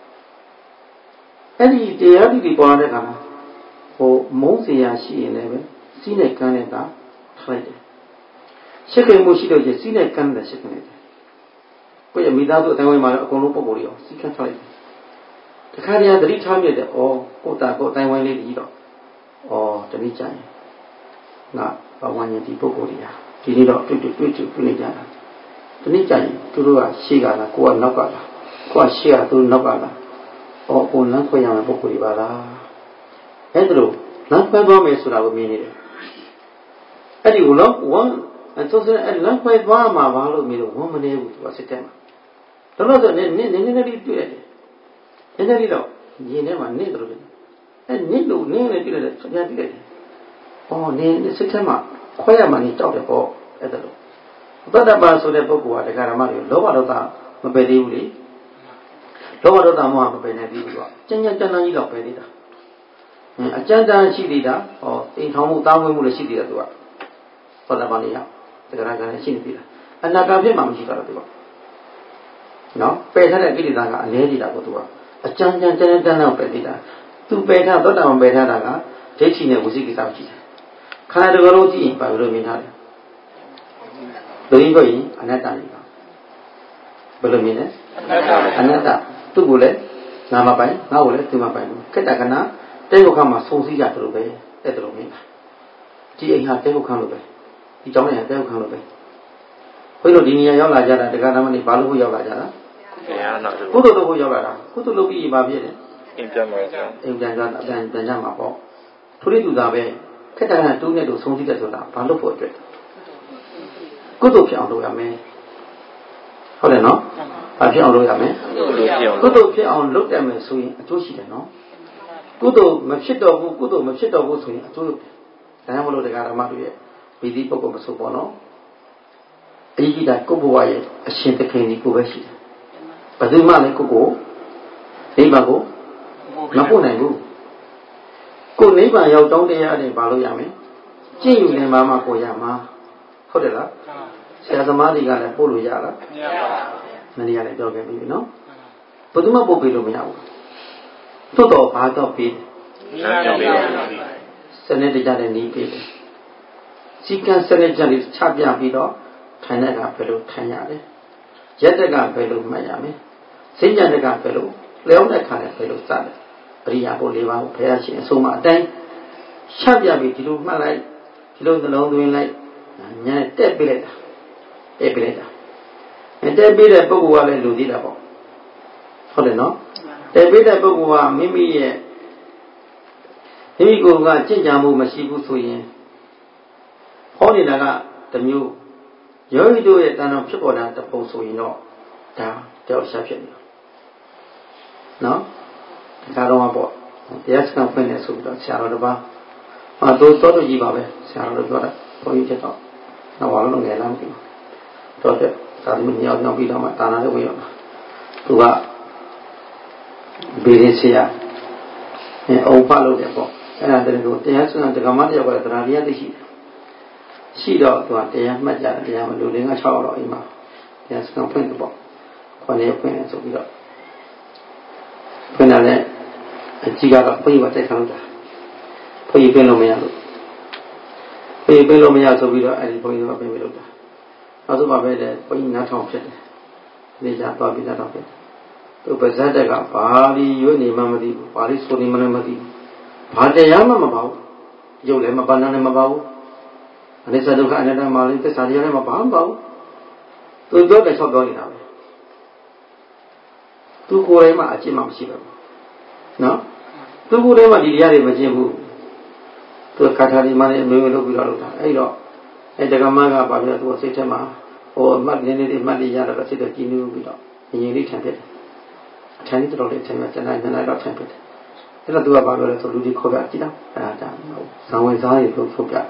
အဲ့ဒီတရားဒီပေါ်လာတဲ့ခါမှာမုန်းစရာရှိရင်လည်းပဲစီးနဲ့ကန်းနဲ့တာထွက်တယ်ရှစ်ခင်မှုရှိတော့ကျစီးနဲ့ကန်းနဲ့ရှစ်ခင်တယ်ကိုယ့်ရဲ့မိသားစုအတိုင်းဝိုင်းမှာအကုန်လုံးပုံပေါ်လေးအောင်စီးကန်းထွက်လိုက်တခါတည်းသတိထားမြစ်တယ်ကိုယ့်တာကိုယ်အတိုင်းဝိုင်းလေးကြီးတော့တနည်းကြရင်ငါဘဝဉာဏ်ဒီပုဂ္ဂိုလ်ကြီးဟာဒီနေ့တော့တွေ့နေကြတာတနည်းကြရင်သူတို့ကရှေ့ကလားကိုကနောက်ကလားကိုကရှေ့ကသူနောက်ကလားကိုလမ်းခွဲရမယ်ပုဂ္ဂိုလ်တွေပါလားအဲ့ဒါလို့လမ်းခွဲသွားမယ်ဆိုတာကိုမြင်နေတယ်အဲ့ဒီကိုတော့ဆိုစအဲ့လမ်းခွဲသွားမှာဘာလို့မြင်လို့ဝမ်းမနေဘူးသူကစိတ်ထဲမှာတော့ဆိုနည်းလေးတွေ့ရတယ်နည်းလေးတော့ရင်ထဲမှာနည်းတယ်လို့အဲ့နည်းလို့နည်းလေးတွေ့ရတယ်ပြန်တွေ့ရတယ်နည်းစိတ်ထဲမှာခွဲရမှနေတောက်တယ်ပေါ့အဲ့ဒါလို့သတ္တပါဆိုတဲ့ပုဂ္ဂိုလ်ကတရားဓမ္မတွေလောဘဒေါသမပယ်သေးဘူးလေလောဘဒေါသမောဟမပယ်နိုင်သေးဘူးကကျဉ်းကျဉ်းတန်းတန်းကြီးတော့ပယ်သေးတာအကျဉ်းတန်းရှိသေးတာဟောအိမ်ထောင်မှုတားမွေးမှုလည်းရှိသေးတယ်သူကသောတာပန်နေရသက္ကရာကလည်းရှိနေသေးတာအနာဂတ်ဖြစ်မှမရှိတော့သူကနော်ပယ်ထားတဲ့ကိလေသာကအနည်းကြီးတာကိုသူကအကျဉ်းတန်းပယ်သေးတာသူပယ်ထားသောတာပန်ပယ်ထားတာကဒိဋ္ဌိနဲ့ဝိသိကိစ္စရှိတယ်ခန္ဓာတစ်ခုလုံးကြည့်ရင်ပါလို့မြင်ထားတယ်လူကြီးကိုရင်အနတ္တနေတာဘယ်လိုမြင်လဲအနတ္တသူ့ကိုလည်းငါမပိုင်ငါ့ကိုလည်းသူမပိုင်ဘူးခက်တာကနာတဲဟုတ်ခါမှာစုံစည်းရတယ်လို့ပဲတဲ့တယ်လို့မြင်တာဒီအိမ်ဟာတဲဟုတ်ခါလို့ပဲဒီကြောင်းနဲ့တဲဟုတ်ခါလို့ပဲဘုန်းကြီးတို့ဒီနေရာရောက်လာကြတာတရားဓမ္မတွေဘာလို့ရောက်လာကြတာကုသိုလ်တို့ကိုရောက်လာတာကုသိုလ်လုပ်ပြီးပါပြည့်တယ်အိမ်ပြန်မှာအိမ်ပြန်ကြမှာပေါ့သူရိတူတာပဲခက်တာကတူးနဲ့တူစုံစည်းတယ်ဆိုတာဘာလို့ဖို့အတွက်ကုသိုလ်ဖြစ်အောင်လုပ်ရမယ်ဟုတ်တယ်နော်ဘာဖြစ်အောင်လုပ်ရမလဲကုသိုလ်ဖြစ်အောင်လုပ်တယ်မယ်ဆိုရင်အကျိုးရှိတယ်နော်ကုသိုလ်မဖြစ်တော့ဘူးကုသိုလ်မဖြစ်တော့ဘူးဆိုရင်အကျိုးလုပ်တယ်ဒါမှမဟုတ်တရားဓမ္မတို့ရဲ့ဗီဒီပုဂ္ဂိုလ်မဆိုပေါ့နော်အရေးကြီးတာကိုယ့်ဘဝရဲ့အရှင်သခင်ကြီးကိုပဲရှိတယ်ဘယ်သူမှလည်းကိုနိဗ္ဗာန်ကိုမပို့နိုင်ဘူးကိုနိဗ္ဗာန်ရောက်တောင်းတရားတွေဘာလို့ရမလဲကျင့်ယူနေမှာမှကိုရမှာဟုတ်တယ်လားဆရာသမားတွေကလည်းပို့လို့ရလားမရပါဘူးမနေ့ကလည်းပြောခဲ့ပြီနော်ဘယ်သူမှပို့ပေးလို့မရဘူးသို့တော့ဘာတော့ပေးစနစ်တကျတဲ့နည်းပေးတယ်စီကံစနစ်ကျလေးချပြပြီးတော့ထိုင်တဲ့ကဘယ်လိုထိုင်ရလဲရက်တဲ့ကဘယ်လိုမှတ်ရမလဲစိတ်ကြတဲ့ကဘယ်လိုလျောင်းတဲ့ခါနဲ့ဘယ်လိုစတယ်ပရိယာပု၄ပါးကိုဘုရားရှင်အဆုံးမအတိုင်းချပြပြီးဒီလိုမှတ်လိုက်ဒီလိုနှလုံးသွင်းလိုက်ညာတက်ပေးလိုက်တာတက်ပေးတဲ့ပုဂ္ဂိုလ်ကလည်းလူသေးတာပေါ့ဟုတ်တယ်နော်တက်ပေးတဲ့ပုဂ္ဂိုလ်ကမိမိကိုယ်ကကြင်ကြံမှုမရှိဘူးဆိုရင်ဟောနေတာကတမျိုးယောဂီတို့ရဲ့တဏ္ဍာဖြစ်ပေါ်တာတပုံဆိုရင်တော့ဒါတယောက်ရှာဖြစ်နေနော်ဒါတော့ပေါ့တရားစခန်းဖွင့်နေဆိုပြီးတော့ဆရာတော်တစ်ပါးတို့ကြီးပါပဲဆရာတော်တို့ပြောတာဘုန်းကြီးချက်တော့တော့ဘာလို့ငယ်လားမသိဘူးတော့တဲ့သာသမီညောင်းပြီးတော့မှတာနာလေးဝင်ရောက်သူကဘေးရင်းဆရာအုံဖလို့တယ်ပေါ့အဲ့ဒါတည်းကိုတရားစခန်းတက္ကမတယောက်ကတရားတရားသိရှိတော့သူကတရားမှတ်ကြတယ်တရားမလူလင်းက6ရောက်တော့အိမ်မှာတရားစခန်းဖွင့်တယ်ပေါ့ခေါင်းလေးဖွင့်တယ်ဆိုပြီးတော့ဖွင့်တယ်အကြီးကတော့ဘုန်းကြီးကတိုက်ခံလို့တာဘုန်းကြီးပြင်လို့မရလို့ဘုန်းကြီးပြင်လို့မရဆိုပြီးတော့အဲ့ဒီဘုန်းကြီးကပြင်ပြီးလို့တာနောက်ဆုံးပါပဲတဲ့ဘုန်းကြီးနားထောင်ဖြစ်တယ်နေကြသွားပြီးနားထောင်ဖြစ်တယ်သူပါဇက်တက်ကဘာပြီးရွေးနေမှမသိဘူးဘာလို့ဆိုနေမှလည်းမသိဘူးဘာတရားမှမပါဘူးရုပ်လည်းမပါနာလည်းမပါဘူးအနိစ္စဒုက္ခအနတ္တမှာလည်းသစ္စာတရားလည်းမပါဘူးသူပြောတဲ့ချက်ပြောနေတာပဲသူကိုယ်တိုင်မှအကျင့်မှမရှိပါဘူးနော်သူကိုယ်တိုင်မှဒီတရားတွေမကျင့်ဘူးသူကထာဒီမှလည်းအမျိုးလုပ်ပြီးတော့လုပ်တာအဲ့တော့အဲ့တက္ကမကဘာပြောသူစိတ်ထဲမှာဟိုမှတ်နေနေမှတ်နေရတော့စိတ်တော့ကြည်နူးပြီးတော့ငြိမ်လေးထန်ဖြစ်တယ်အထန်ကြီးတော်လေးထန်မှတနေ့နှစ်နေ့တော့ထန်ဖြစ်တယ်အဲ့တော့သူကဘာပြောလဲဆိုလူကြီးခေါ်ပြကြည့်တော့အဲ့ဒါဇံဝင်စားရေလို့ထုတ်ပြ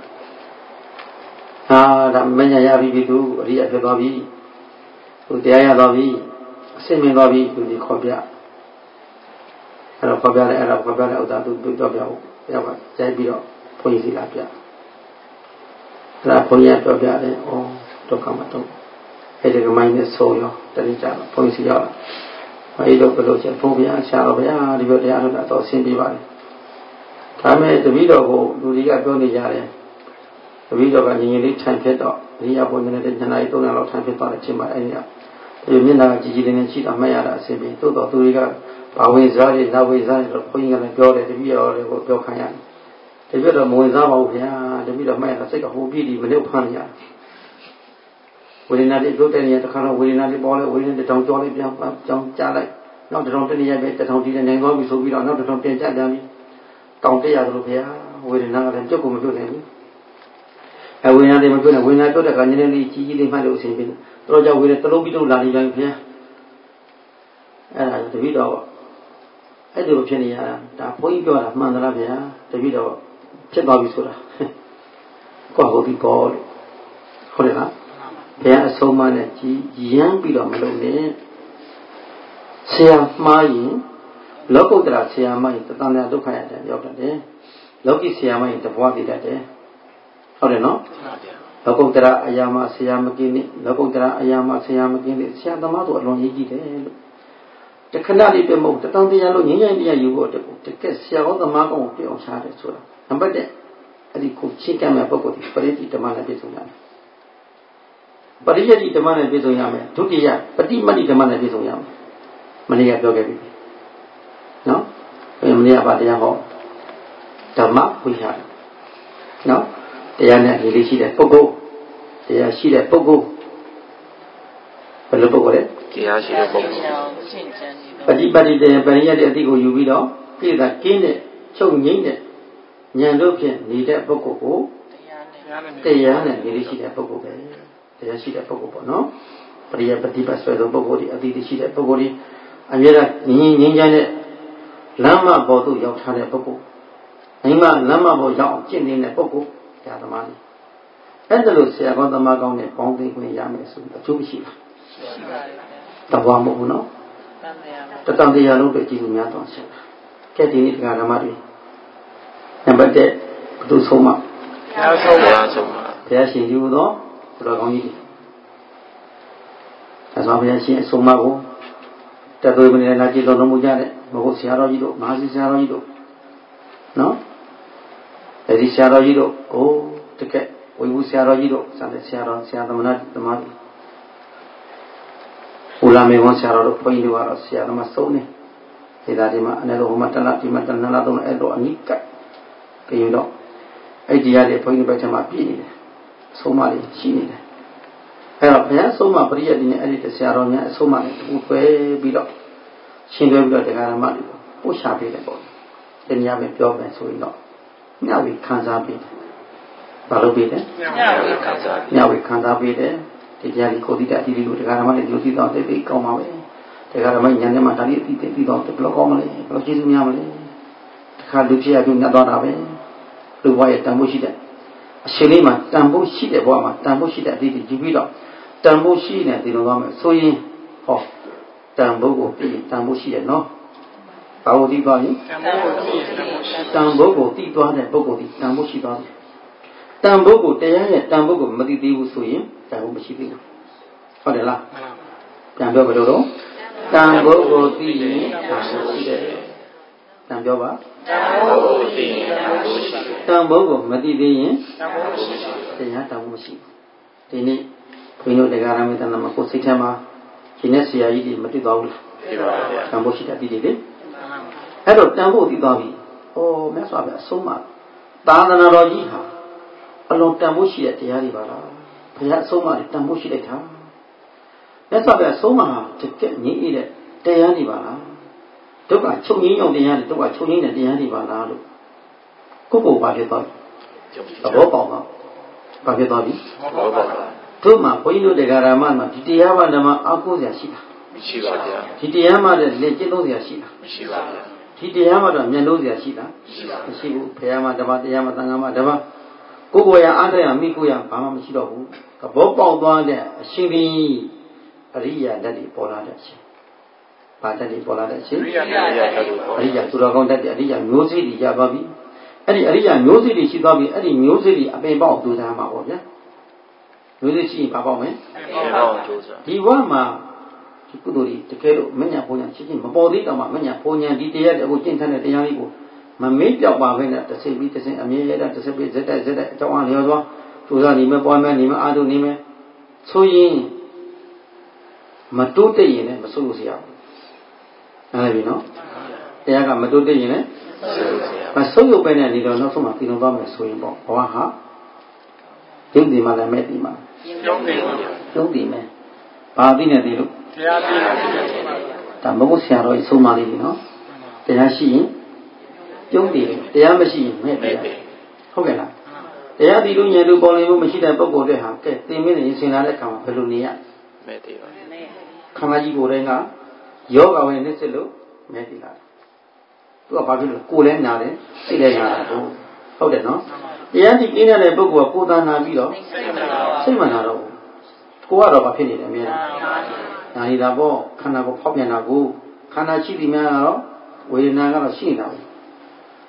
ဒါမညာရပြီသူအရိယဖြစ်သွားပြီသူတရားရသွားပြီအစင်မြင်သွားပြီလူကြီးခေါ်ပြအဲ့တော့ခေါ်ပြတယ်ဥစ္စာသူပြောပြအောင်ပြောပါရိုက်ပြီးတော့ဘုန်းကြီးစီလာပြအဲ့ဒါဘုန်းကြီးပြောပြတယ်ဩဒုက္ခမတော့အဲ့ဒီကမိုင်းနဲ့ဆိုရောတတိကြဘုန်းကြီးစီရောက်အဲ့တော့ဘယ်လိုချက်ဘုရားရှာတော့ဗျာဒီလိုတရားထုတ်တာတော့အဆင်ပြေပါလေဒါမဲ့တပည့်တော်ကိုလူကြီးကပြောနေကြတယ်တပည့်တော်ကငြိမ်ငြိမ်လေးထိုင်ဖြစ်တော့ဒီရဘုန်းကြီးနဲ့ညနေ3နာရီလောက်ထိုင်ဖြစ်သွားတယ်ချင်းမအဲ့ဒီကဒီမျက်နှာကြီးကြီးလေးနဲ့ရှိတာမှတ်ရတာအဆင်ပြေသို့တော်သူတွေကဘာဝင်စားတွေနောက်ဝင်စားတွေတော့ဘုန်းကြီးကလည်းပြောတယ်တပည့်တော်တွေကိုပြောခိုင်းရတယ်တပည့်တော်မဝင်စားပါဘူးဗျာတပည့်တော်မှတ်ရတာစိတ်ကဟိုပြည့်ဒီမနေ့ဖမ်းရဝေဒနာတွေပြုတ်တဲ့နေရာတစ်ခါတော့ဝေဒနာတွေပေါ်လဲဝေဒနာတောင်ကြောလေးပြောင်းကြောင်းကြားလိုက်နောက်တစ်ထောင်တနေရာပဲတစ်ထောင်တည်းနဲ့နိုင်သွားပြီဆိုပြီးတော့နောက်တစ်ထောင်ပြန်ကြပြန်ပြီတောင်တက်ရတယ်လို့ဗျာဝေဒနာကလည်းပြုတ်ကိုမပြုတ်နိုင်ဘူးဝေဒနာတွေမပြုတ်နိုင်ဝေဒနာပြုတ်တဲ့ကညနေလေးကြီးကြီးလေးမှတ်လို့အဆင်ပြေတယ်တော်ကြောင့်ဝေဒနာတလုံးပြီးတော့လာနေပြန်ဗျာအဲ့ဒါတပည့်တော်အဲ့ဒီလိုဖြစ်နေရတာဒါဘုန်းကြီးပြောတာမှန်သလားဗျာတပည့်တော်ဖြစ်သွားပြီဆိုတာကိုယ့်ဟုတ်ပြီပေါ့လို့ဟုတ်တယ်လားဘုရားအဆုံးအမနဲ့ကြီးရမ်းပြီးတော့မလုပ်နဲ့ဆရာမှားရင်လောကုတ္တရာဆရာမှားရင်တဏှာဒုက္ခရတဲ့ရောက်တယ်လောကီဆရာမကြီးတဘွားသိတတ်တယ်ဟုတ်တယ်နော်လောကုတ္တရာအယာမဆရာမကင်းနဲ့လောကုတ္တရာအယာမဆရာမကင်းနဲ့ဆရာသမားတို့အလွန်ရေးကြည့်တယ်လို့တခဏလေးပြမဟုတ်တောင်တရားလို့ငင်းငင်းတရားယူဖို့တကယ်ဆရာဟောသမားကောင်းကိုပြောင်းရှားတယ်ဆိုတာနံပါတ်1အဲ့ဒီကိုချင်းကမ်းမဲ့ပုဂ္ဂိုလ်ဒီပရိတိဓမ္မနဲ့ပြည့်စုံရမယ်ပရိယတိဓမ္မနဲ့ပြည့်စုံရမယ်ဒုတိယပฏิမတ္တိဓမ္မနဲ့ပြည့်စုံရမယ်မနေ့ကပြောခဲ့ပြီနော်မနေ့ကဗာတရားဟောဓမ္မဝိဟာရနော်တရားနဲ့ဒီလေးရှိတဲ့ပုဂ္ဂိုလ်တရားရှိတဲ့ပုဂ္ဂိုလ်ဘယ်လိုပုဂ္ဂိုလ်လဲတရားရှိတဲ့ပုဂ္ဂိုလ်ပฏิပတ်တိတဲ့ပရိယတ်တဲ့အတိကိုယူပြီးတော့ပြည့်တာကင်းတဲ့ချုပ်ငိမ့်တဲ့ဉာဏ်တို့ဖြင့်နေတဲ့ပုဂ္ဂိုလ်ကိုတရားနဲ့ဒီလေးရှိတဲ့ပုဂ္ဂိုလ်ပဲတရားရှိတဲ့ပုဂ္ဂိုလ်ပေါ့နော်ပရိယတ်ပฏิပတ်ဆွဲသောပုဂ္ဂိုလ်ဒီအတိရှိတဲ့ပုဂ္ဂိုလ်ဒီအမြဲတမ်းငြင်းချမ်းတဲ့လမ်းမပေါ်သို့ရောက်ထားတဲ့ပုဂ္ဂိုလ်မိမလမ်းမပေါ်ရောက်အောင်ကျင့်နေတဲ့ပုဂ္ဂိုလ်တရားသမားတွေအဲ့ဒါလို့ဆရာကောင်းသမားကောင်းနဲ့ပေါင်းသိခွင့်ရမယ်ဆိုအကျိုးမရှိလားရှိပါတယ်တဘွားမဟုတ်ဘူးနော်တတန်တရားလုံးပဲကြည့်လို့များတော့ဆက်ကဲဒီနေ့တရားဓမ္မတွေနံပါတ်1ဘုသူဆုံးမဘုရားဆုံးမဘုရားရှင်ယူသောဘုရားကောင်းကြီးတွေအဲဆိုဘုရားရှင်အဆုံးမကိုတသွေးမနေလာကြည့်တော်မူကြတဲ့မဟုတ်ဆရာတော်ကြီးတို့မဟာစီဆရာတော်ကြီးတို့နော်အဲဒီဆရာတော်ကြီးတို့တကယ်ဝိဘူးဆရာတော်ကြီးတို့ဆရာတော်ဆရာသမဏသမားတွေဦးလာမေဝန်ဆရာတော်တို့ဘုန်းကြီးတို့ကတော့ဆရာတော်မဆုံးနေဒီသားဒီမှာအနေလို့ဟိုမှာတလားဒီမှာတဏှလားတော့အဲ့တော့အနိကပြီးတော့အဲ့ဒီရတဲ့ဘုန်းကြီးဘက်ထဲမှာပြည့်နေတယ်ဆုံးမလေးရှိနေတယ်အဲ့တော့ဘုရားဆုံးမပရိယတ်ဒီနဲ့အဲ့ဒီဆရာတော်များအဆုံးမလေးတူတွဲပြီးတော့ရှင်းတွဲပြီးတော့တရားဓမ္မတွေကိုပို့ချပေးတယ်ပေါ့ဒီညပဲပြောမယ်ဆိုရင်တော့ညဝေခံစားပေးတယ်ဘာလို့ပေးတယ်ညဝေခံစားပေးတယ်ဒီတရားဒီကိုတိတအတိဒီကိုတရားဓမ္မတွေလူသိတော့သိပြီးကောင်းပါပဲတရားဓမ္မဉာဏ်နဲ့မှဒါလေးအတိသိတော့ဘယ်လိုကောင်းမလဲဘယ်လိုကျေးဇူးများမလဲတခါလူဖြစ်ရပြီးနှက်သွားတာပဲလူဘဝရဲ့တန်ဖိုးရှိတဲ့အရှင်လေးမှာတန်ဖိုးရှိတဲ့ဘဝမှာတန်ဖိုးရှိတဲ့အတိယူပြီးတော့တန်ဖိုးရှိနေတယ်လို့ပြောမယ်ဆိုရင်ဟောတန်ဖိုးကိုပြီးတန်ဖိုးရှိတယ်နော်ဘာလို့ဒီပါရင်တန်ဖိုးကိုသိသွားတဲ့ပုဂ္ဂိုလ်ဒီတန်ဖိုးရှိသွားတယ်တန်ဖိုးကိုတရားရဲ့တန်ဖိုးကိုမသိသေးဘူးဆိုရင်တန်ဖိုးမရှိသေးဘူးဟုတ်တယ်လားပြန်ပြောဘယ်လိုတော့တန်ဖိုးကိုသိရင်တန်ဖိုးရှိတယ်တန်ပြောပါတန်ဖိုးကိုသိရင်တန်ဖိုးရှိတယ်တန်ဖိုးကိုမသိသေးရင်တန်ဖိုးမရှိဘူးတရားတန်ဖိုးမရှိဘူးဒီနေ့ဘုန်းကြီးတို့တရားရမေတ္တာမှာကိုယ်စိတ်ထဲမှာဒီနေ့ဆရာကြီးတွေမသိသွားဘူးလားသိပါပါဗျာတန်ဖိုးရှိတဲ့ဒီလေအဲ့တော့တန်ဖိုးသိသွားပြီမြတ်စွာဘုရားအဆုံးအမသာသနာတော်ကြီးဟာအလုံးတန်ဖိုးရှိတဲ့တရားတွေပါလားဘုရားအဆုံးအမတန်ဖိုးရှိတဲ့ထားမြတ်စွာဘုရားအဆုံးအမဟာတကယ်ငြိမ့်အေးတဲ့တရားတွေပါလားဒုက္ခချုပ်ငြိမ်းအောင်တရားတွေဒုက္ခချုပ်ငြိမ်းတဲ့တရားတွေပါလားလို့ကိုယ့်ကိုယ်ပါဖြစ်သွားပြီသဘောပေါက်တော့ပါဖြစ်သွားပြီသဘောပေါက်ပါတို့မှာဘုန်းကြီးတို့တရားဓမ္မမှာဒီတရားဘာဓမ္မအားကိုးစရာရှိတာမရှိပါဗျာဒီတရားမှလည်းလက်ကျင့်သုံးစရာရှိတာမရှိပါဗျာဒီတရားမှတော့မျက်လုံးစရာရှိတာမရှိဘူးဘုရားမှာဓမ္မတရားမှာသံဃာမှာဓမ္မကိုယ်ကိုယ်ရအားတရားမိကိုယ်ရဘာမှမရှိတော့ဘူးသဘောပေါက်သွားတဲ့အရှင်ကြီးအရိယာဓာတ်တွေပေါ်လာတဲ့အရှင်ဘာဓာတ်တွေပေါ်လာတဲ့အရှင်အရိယာသူတော်ကောင်းဓာတ်တွေအရိယာမျိုးစေ့တွေရသွားပြီအဲ့ဒီအရိယာမျိုးစေ့တွေရှိသွားပြီအဲ့ဒီမျိုးစေ့တွေအပင်ပေါက်ဒုသားမှာပေါ့ဗျာမျိုးစေ့ရှိရင်ဘာပေါက်မလဲဒီဘဝမှာဒီကုသိုလ်တွေတကယ်လို့မညာဘုံညာချင်းချင်းမပေါ်သေးတော့မှမညာဘုံညာဒီတရားတွေကိုကျင့်ထားတဲ့တရားလေးကိုမမေ့ပြောက်ပါဘဲနဲ့တစ်စိတ်ပြီးတစ်စိတ်အမြဲတမ်းတစ်စိတ်ပြီးဇက်တိုက်အကြောင်းအားလျော်သွားကျိုးစားနေမယ်ပွားမယ်နေမယ်အားထုတ်နေမယ်ဆိုရင်မတိုးတက်ရင်လည်းမဆိုးလို့စရာဘူးနားလည်ပြီနော်တရားကမတိုးတက်ရင်လည်းမဆိုးရုပ်ပဲနဲ့နေတော့နောက်ဆုံးမှပြင်သွားမယ်ဆိုရင်ပေါ့ဘဝဟာယုံတည်မှလည်းမဲ့တည်မှယုံတည်မယ်ဘာသိနေသေးလို့တရားသိဒါမဟုတ်ဆရာတော်ကြီးဆုံးမလေးပြီနော်တရားရှိရင်ပြုံးတယ်တရားမရှိရင်မဲ့တယ်ဟုတ်ကဲ့လားတရားဒီလိုဉာဏ်လိုပေါ်နေလို့မရှိတဲ့ပုဂ္ဂိုလ်တွေဟာကဲသင်မင်းနေစဉ်းစားတဲ့အခါမှာဘယ်လိုနေရမဲ့တယ်ပါခန္ဓာကြီးကိုယ်တိုင်းကယောဂဝင်နေစစ်လို့မဲ့တယ်လားသူကဘာဖြစ်လို့ကိုယ်လည်းနာတယ်စိတ်လည်းနာတယ်ဟုတ်တယ်နော်တရားဒီကျင်းတဲ့ပုဂ္ဂိုလ်ကကိုယ်သာနာပြီးတော့စိတ်မနာတော့ဘူးကိုကတော့ဘာဖြစ်နေတယ်အများကြီးနာနေတာပေါ့ခန္ဓာကိုဖောက်ပြန်တာကိုခန္ဓာရှိသည်များတော့ဝေဒနာကတော့ရှိနေတာပဲ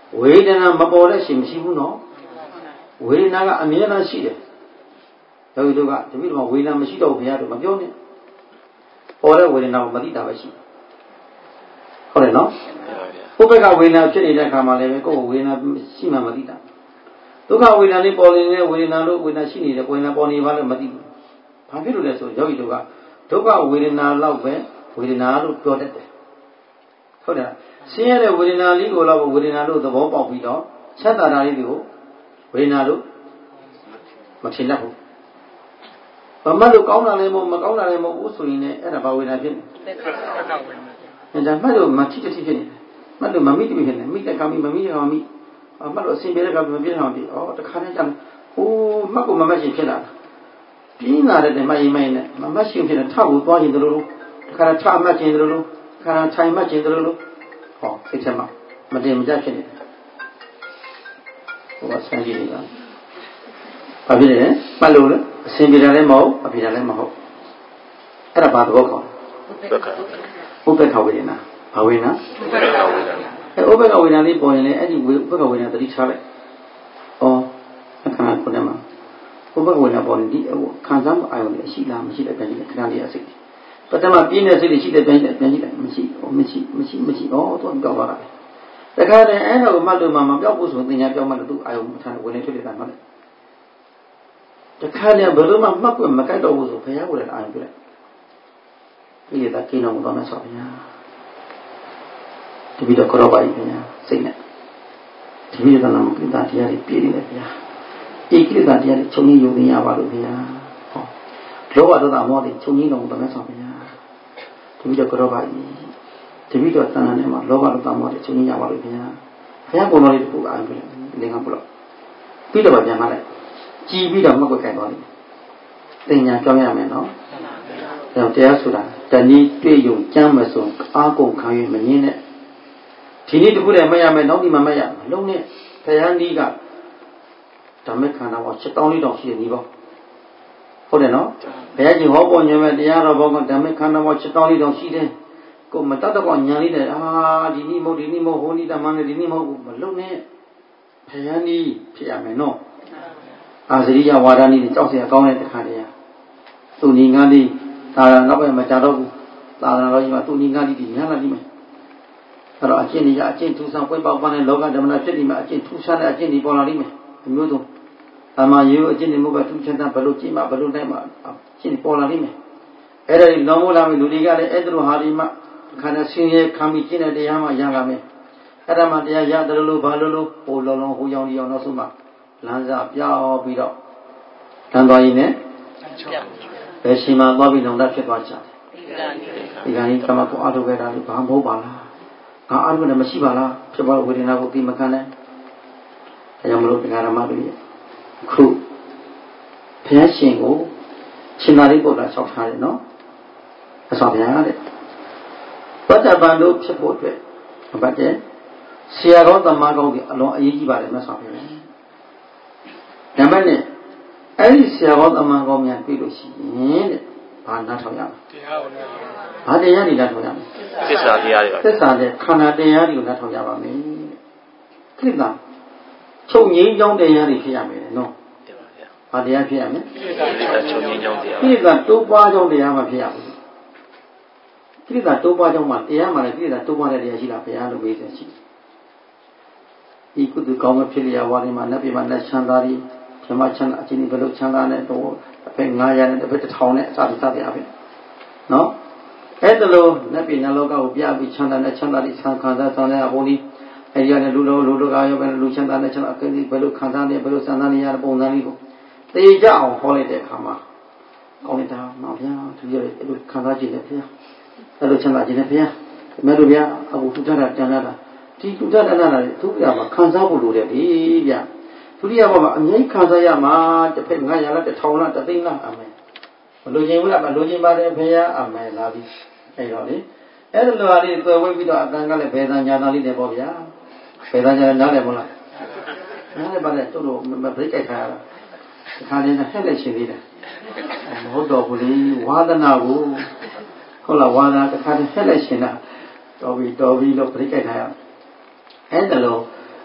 ဝေဒနာမပေါ်တဲ့ရှင်မရှိဘူးနော်ဝေဒနာကအမြဲတမ်းရှိတယ်ယောဂီတို့ကတပိတော့ဝေဒနာမရှိတော့ဘုရားတို့မပြောနဲ့ပေါ်တဲ့ဝေဒနာကိုမသိတာပဲရှိဟုတ်တယ်နော်ဘုဘက်ကဝေဒနာဖြစ်နေတဲ့အခါမှာလည်းကိုယ်ဝေဒနာရှိမှမသိတာဒုက္ခဝေဒနာလေးပေါ်နေတဲ့ဝေဒနာလို့ဝေဒနာရှိနေတဲ့ဝေဒနာပေါ်နေပါလို့မသိဘူးဘာဖြစ်လို့လဲဆိုယောဂီတို့ကဒုက္ခဝေဒနာလောက်ပဲဝေဒနာလို့ပြောတတ်တယ်ဟုတ်တယ်ဆင်းရဲတဲ့ဝေဒနာလေးကိုတော့ဝေဒနာလို့သဘောပေါက်ပြီးတော့ချမ်းသာတာလေးတွေကိုဝေဒနာလို့မထင်တတ်ဘူးဘာမှလို့ကောင်းတာလည်းမဟုတ်မကောင်းတာလည်းမဟုတ်ဘူးဆိုရင်လည်းအဲ့ဒါဘာဝေဒနာဖြစ်နေလဲဒါမှလို့မထိတိဖြစ်နေတယ်မှလို့မမိတိဖြစ်နေမိတဲ့ခါမိမမိတဲ့ခါမိမှလို့အစဉ်ပြေတဲ့ခါမပြေတဲ့ခါတည်းတခါတည်းကျန်ဟိုမှတ်ကိုမမှတ်ရှင်ဖြစ်လာတာပြင်းလာတဲ့မှတ်ရင်မှတ်ရင်နဲ့မမှတ်ရှင်ဖြစ်နေထဖို့သွားရင်တလို့တခါထမှတ်ခြင်းတလို့ခါထိုင်မှတ်ခြင်းတလို့ဟောစိတ်ထဲမှာမတင်မကျဖြစ်နေတယ်ဟိုကဆန်းကြည့်နေတာဘာဖြစ်လဲမှတ်လို့လေအစဉ်ပြေတာလည်းမဟုတ်အပြေတာလည်းမဟုတ်အဲ့ဒါဘာသဘောခေါ်ဥပ္ပခဝေဒနာဘာဝေဒနာဥပ္ပခဝေဒနာလေးပေါ်ရင်လည်းအဲ့ဒီဥပ္ပခဝေဒနာတတိထားလိုက်အခါခုနမှာဥပ္ပခဝေဒနာပေါ်ရင်ဒီခံစားမှုအာရုံနဲ့ရှိလားမရှိတဲ့ပြန်ကြည့်ခဏလေးအစိတ်ပထမပြင်းတဲ့စိတ်တွေရှိတဲ့ပြန်ကြည့်လိုက်မရှိတော့ကြောက်ပါလားတခါတည်းအဲ့တော့မှတ်လို့မှမပြောက်ဘူးဆိုရင်သင်ညာပြောက်မှလို့သူအာရုံမထားဝင်နေထွက်နေတာမှတ်တခါတည်းဘယ်လိုမှမှတ်ပွင့်မကြိုက်တော့ဘူးဆိုဘုရားကိုလည်းအာရုံပြလိုက်ဒီလိုကင်းတော်မူတော်နဲ့ဆောက်ဗျာတပိတော့ကြောက်ပါ၏ဗျာစိတ်နဲ့ဒီလိုကလည်းကိတ္တတရားတွေပြည့်နေတယ်ဗျာဒီကိတ္တတရားတွေချုပ်ငြိမ်းယူနေရပါလို့ဗျာဟောလောဘဒေါသမောဟတွေချုပ်ငြိမ်းတော်မူတော်နဲ့ဆောက်ဗျာတပိတော့ကြောက်ပါ၏တပိတော့တဏှာနဲ့မှာလောဘဒေါသမောဟတွေချုပ်ငြိမ်းရပါလို့ဗျာဘုရားကိုယ်တော်လေးတခုအာရုံပြလိုက်လင်္ကာပုလို့ပြီးတော့ပြန်လာလိုက်ကြည်ပြီးတော့မှတ်ကိုကြိုက်သွားလိမ့်မယ်သင်ညာကြောင်းရမယ်နော်တရားဆိုတာတဏှီတွေ့ယုံကြမ်းမစုံအားကုန်ခံရမငင်းနဲ့ဒီနေ့တခုတည်းမရမယ်နောက်ဒီမှာမရမလုံးနဲ့ဘုရားနီးကဓမ္မခန္ဓာပေါ်7,400ရှိတဲ့နီးပေါ့ဟုတ်တယ်နော်ဘုရားရှင်ဟောပေါ်ညမဲ့တရားတော်ဘောကဓမ္မခန္ဓာပေါ်7,400ရှိတယ်ကိုမတတ်တော့ညာလေးနဲ့ဒီနီးမဟုတ်ဒီနီးမဟုတ်ဟိုနီးတမန်နဲ့ဒီနီးမဟုတ်ဘူးမလုံးနဲ့ဘုရားနီးဖြစ်ရမယ်နော်အာဇရိယဝါဒနီးကြောက်เสียကောင်းတဲ့တခါတည်းသူညီငန်းလေးသာရနောက်ပဲမကြတော့ဘူးသာရတော်ကြီးမှာသူညီငန်းလေးညာလာလိမ့်မယ်အဲ့တော့အကျင့်ကြီးအကျင့်ထူဆောင်ပွင့်ပေါက်ပန်းတဲ့လောကဓမ္မနာဖြစ်ဒီမှာအကျင့်ထူဆန်းတဲ့အကျင့်ဒီပေါ်လာလိမ့်မယ်အမျိုးစုံဓမ္မရေအကျင့်တွေမဟုတ်ပဲထူချမ်းတာဘလို့ကြည့်မှဘလို့နိုင်မှအကျင့်ပေါ်လာလိမ့်မယ်အဲ့ဒါလောမိုးလာပြီလူတွေကလည်းအဲ့ဒါလိုဟာဒီမှခန္ဓာဆင်းရဲခံပြီးကျင့်တဲ့တရားမှရလာမယ်အဲ့ဒါမှတရားရတယ်လို့ဘာလို့လို့ဟိုလုံးလုံးဟိုရောင်ဒီရောင်နောက်ဆုံးမှလမ်းစာပြောင်းပြီးတော့လမ်းသွားရင်းနဲ့ဘယ်ရှိမှသွားပြီးလုံတတ်ဖြစ်သွားကြတယ်ဒီကနေ့ကမ္မကိုအားထုတ်ခဲ့တာလေဘာမဟုတ်ပါလားငါအားထုတ်လည်းမရှိပါလားဖြစ်ပေါ်ဝေဒနာကိုသိမခံနိုင်ဒါကြောင့်မလို့တရားဓမ္မတွေခုဘုရားရှင်ကိုရှင်သာရိပုတ္တရာဆောက်ထားတယ်နော်အဆောက်ဘုရားတဲ့ပတ္တပံတို့ဖြစ်ဖို့အတွက်ဘာတဲ့ဆရာကောင်းသမားကောင်းတွေအလွန်အရေးကြီးပါတယ်မဆောက်ဘုရားဓမ္မနဲ့အဲ့ဒီဆရာကောင်းသမားကောင်းများတွေ့လို့ရှိရင်တဲ့ဘာနားထောင်ရမလဲတရားကိုဘာတရားတွေနားထောင်ရမလဲသစ္စာတရားတွေပါသစ္စာနဲ့ခန္ဓာတရားတွေကိုနားထောင်ရပါမယ်ခိတ္တချုပ်ငြိမ်းကြောင်းတရားတွေဖြစ်ရမယ်နော်ဘာတရားဖြစ်ရမလဲချုပ်ငြိမ်းကြောင်းတရားခိတ္တတိုးပွားကြောင်းတရားမှဖြစ်ရဘူးခိတ္တတိုးပွားကြောင်းမှတရားမှလည်းခိတ္တတိုးပွားတဲ့တရားရှိလားဘုရားလို့မေးတယ်ရှိဒီကုသကောင်းမဖြစ်လျာဝါဒီမှာနတ်ပြည်မှာလက်ချမ်းသာပြီးဓမ္မချမ်းသာအချင်းဒီဘယ်လိုချမ်းသာနဲ့တော့တစ်ဖက်900နဲ့တစ်ဖက်1000နဲ့အစသည်စသည်အပြင်နော်အဲ့ဒါလို့နတ်ပြည်နတ်လောကကိုပြပြီးချမ်းသာနဲ့ချမ်းသာပြီးဆံခံစားဆံတဲ့အပေါ်ဒီအဲ့ဒီကနေလူလောကရောပဲလူချမ်းသာနဲ့ချမ်းသာအကိဘယ်လိုခံစားနေဘယ်လိုဆံသားနေရတဲ့ပုံစံလေးကိုသိကြအောင်ဟောလိုက်တဲ့အခါမှာကောင်းနေတာနော်ဗျာသူရအဲ့လိုခံစားကြည့်တယ်ဗျာအဲ့လိုချမ်းသာကြည့်တယ်ဗျာမဲတို့ဗျာအခုထူထပ်တာကြံလာတာဒီထူထပ်တာလည်းသူပြမှာခံစားဖို့လိုတယ်လေဗျာဒုတိယဘောမှာအမြဲခံစားရမှာတစ်ဖက်900လား1000လား3သိန်းလားအမယ်မလိုချင်ဘူးလားမလိုချင်ပါတယ်ဖေရအမယ်လာပြီအဲ့တော့လေအဲ့လိုဟာလေးတွေ့ဝဲပြီးတော့အတန်ကလည်းဘယ်သာညာသာလေးတယ်ပေါ့ဗျာဘယ်သာညာနားတယ်မဟုတ်လားနားတယ်ပါလေတို့တို့ဘရိတ်ကြိုက်ခါရတာဒီခါလေးနဲ့ဟဲ့လက်ရှင်သေးတယ်မဟုတ်တော့ဘူးလေဝါဒနာကိုဟုတ်လားဝါဒနာတစ်ခါတည်းဟဲ့လက်ရှင်တာတော်ပြီလို့ဘရိတ်ကြိုက်ခါရအဲ့ဒါလို့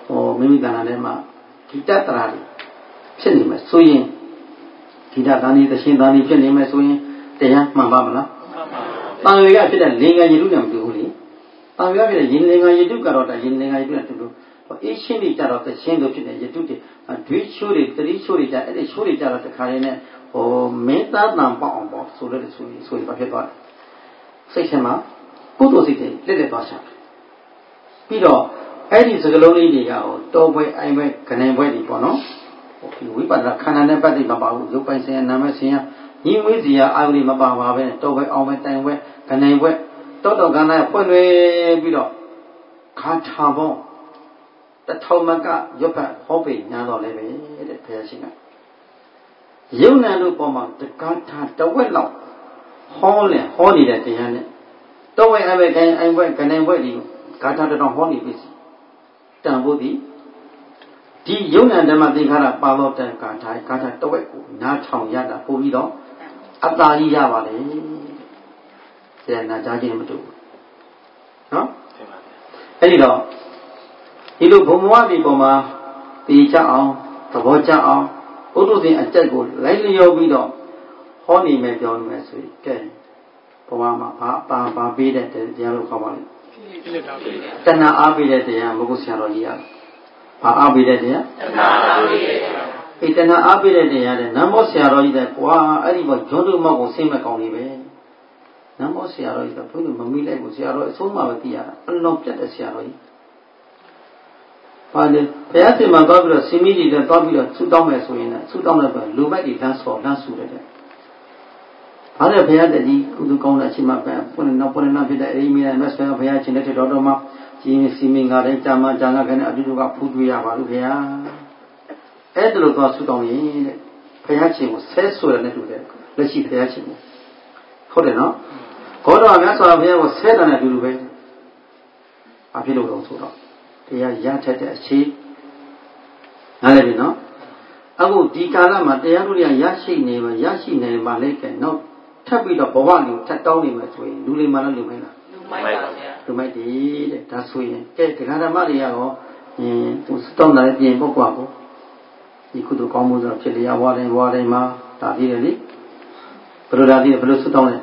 မိမိတဏ္ဍာထဲမှာဂိတတရားတွေဖြစ်နေမယ်ဆိုရင်ဂိတတန်ဒီသရှင်တန်ဒီဖြစ်နေမယ်ဆိုရင်တရားမှန်ပါမလားတန်ဝေကဖြစ်တဲ့လင်္ကာယတုနဲ့မတူဘူးလေတန်ဝေကဖြစ်တဲ့ယင်လင်္ကာယတုကတော့ယင်လင်္ကာယတုနဲ့တူလို့အေးရှင်းတွေကြတော့သရှင်တို့ဖြစ်တဲ့ယတုတွေဒွေချိုးတွေတတိချိုးတွေကြအဲ့ဒီချိုးတွေကြတော့တခါရင်းနဲ့မင်းသားတန်ပေါအောင်ပေါ့ဆိုလို့ဆိုရင်ဘာဖြစ်သွားလဲစိတ်ထဲမှာကုသိုလ်စိတ်တွေလက်လက်သွားရှာပြီးတော့အဲ့ဒီစကလုံးလေးတွေကတောပွဲအိုင်ပွဲခဏင်ပွဲတွေပေါ့နော်ဒီဝိပဿနာခန္ဓာနဲ့ပတ်သက်မပါဘူးရုပ်ပိုင်းဆိုင်ရာနာမဆိုင်ရာညီဝိဇ္ဇာအာယုတွေမပါပါပဲတောပွဲအောင်ပွဲတိုင်ပွဲခဏင်ပွဲတောတော်ကဏ္ဍဖွင့်လွယ်ပြီးတော့ခါထာပေါတထောင်မကရွတ်ဖတ်ဟောပေညာတော်လည်းပဲတဲ့ဘုရားရှင်ကယုံနာတို့ပေါ်မှာတက္ကထာတဝက်လောက်ဟောနေတဲ့တရားနဲ့တောပွဲအိုင်ပွဲအိုင်ပွဲခဏင်ပွဲဒီဂါထာတော်ဟောနေပြီတန်ဖို့ဒီယုံနာဓမ္မသင်္ခါရပါလို့တဲ့ဂါထာတဝက်ကိုနားထောင်ရတာပို့ပြီးတော့အတ္တကြီးရပါလေဆရာနာကြားခြင်းမတူဘူးနော်အဲ့ဒီတော့ဒီလိုဘုံဘဝဒီပုံမှာသိချအောင်သဘောကျအောင်ဘုဒ္ဓဇင်အကျက်ကိုလိုက်လျောပြီးတော့ဟောနေမယ်ပြောနေမယ်ဆိုရင်ကဲဘဝမှာဘာပေးတဲ့တရားလို့ခေါ်ပါလိမ့်တဏှာအားပေးတဲ့တရားမဟုတ်ဆရာတော်ကြီးရဘာအားပေးတဲ့တရားတဏှာအားပေးတဲ့တရားတဏှာအားပေးတဲ့တရားတဲ့နမောဆရာတော်ကြီးတဲ့ကွာအဲ့ဒီပေါ့ဂျွန်းတို့မောက်ကိုစိမ့်မဲ့ကောင်းနေပဲနမောဆရာတော်ကြီးကဘုန်းကြီးမမိလိုက်ဘူးဆရာတော်အဆုံးမှပဲသိရတာအလုံးပြတ်တဲ့ဆရာတော်ကြီးဘာလဲဘုရားရှင်မှာသွားပြီးတော့စီမီတွေနဲ့သွားပြီးတော့ဆူတောင်းမယ်ဆိုရင်လည်းဆူတောင်းတဲ့ပဲလူမိုက်တွေလမ်းဆော်လမ်းဆူတယ်တဲ့ဘာလဲဘုရားတကြီးကုသကောင်းတဲ့အချိန်မှာပဲပွင့်နေဖြစ်တဲ့အိမ်မင်းနဲ့မဆွေဘုရားရှင်တဲ့တော်မှာကြီးစီမင်းကလည်းကြာမှကြာငါခနဲ့အတူတူကဖူးတွေ့ရပါလို့ဘုရားအဲ့ဒါလိုသွားဆူတောင်းရင်တဲ့ဘုရားရှင်ကိုဆဲဆွဲတဲ့တူတယ်လက်ရှိဘုရားရှင်ကိုဟုတ်တယ်နော်ဘောတော်မြတ်စွာဘုရားကိုဆဲတယ်နဲ့အတူတူပဲအဖြစ်လို့တော့ဆိုတော့တရားရထက်တဲ့အချိန်နားလည်ပြီနော်အခုဒီကာလမှာတရားတို့ရရှိနေမှာလဲကဲနော်ထပ်ပြီးတော့ဘဝလူထပ်တောင်းနေမှာဆိုရင်လူလိမ္မာလားလူမိုက်လားလူမိုက်ပါဗျာလူမိုက်တယ်တဲ့ဒါဆိုရင်ကဲတရားဓမ္မတွေရောသူစတောင်းတယ်ပြင်ပုဂ္ဂိုလ်ကိုဒီကုသိုလ်ကောင်းမှုဆိုဖြစ်လျာဝါတိုင်းမှာဒါပြီးတယ်လေဘယ်လိုဒါပြီးဘယ်လိုစတောင်းလဲ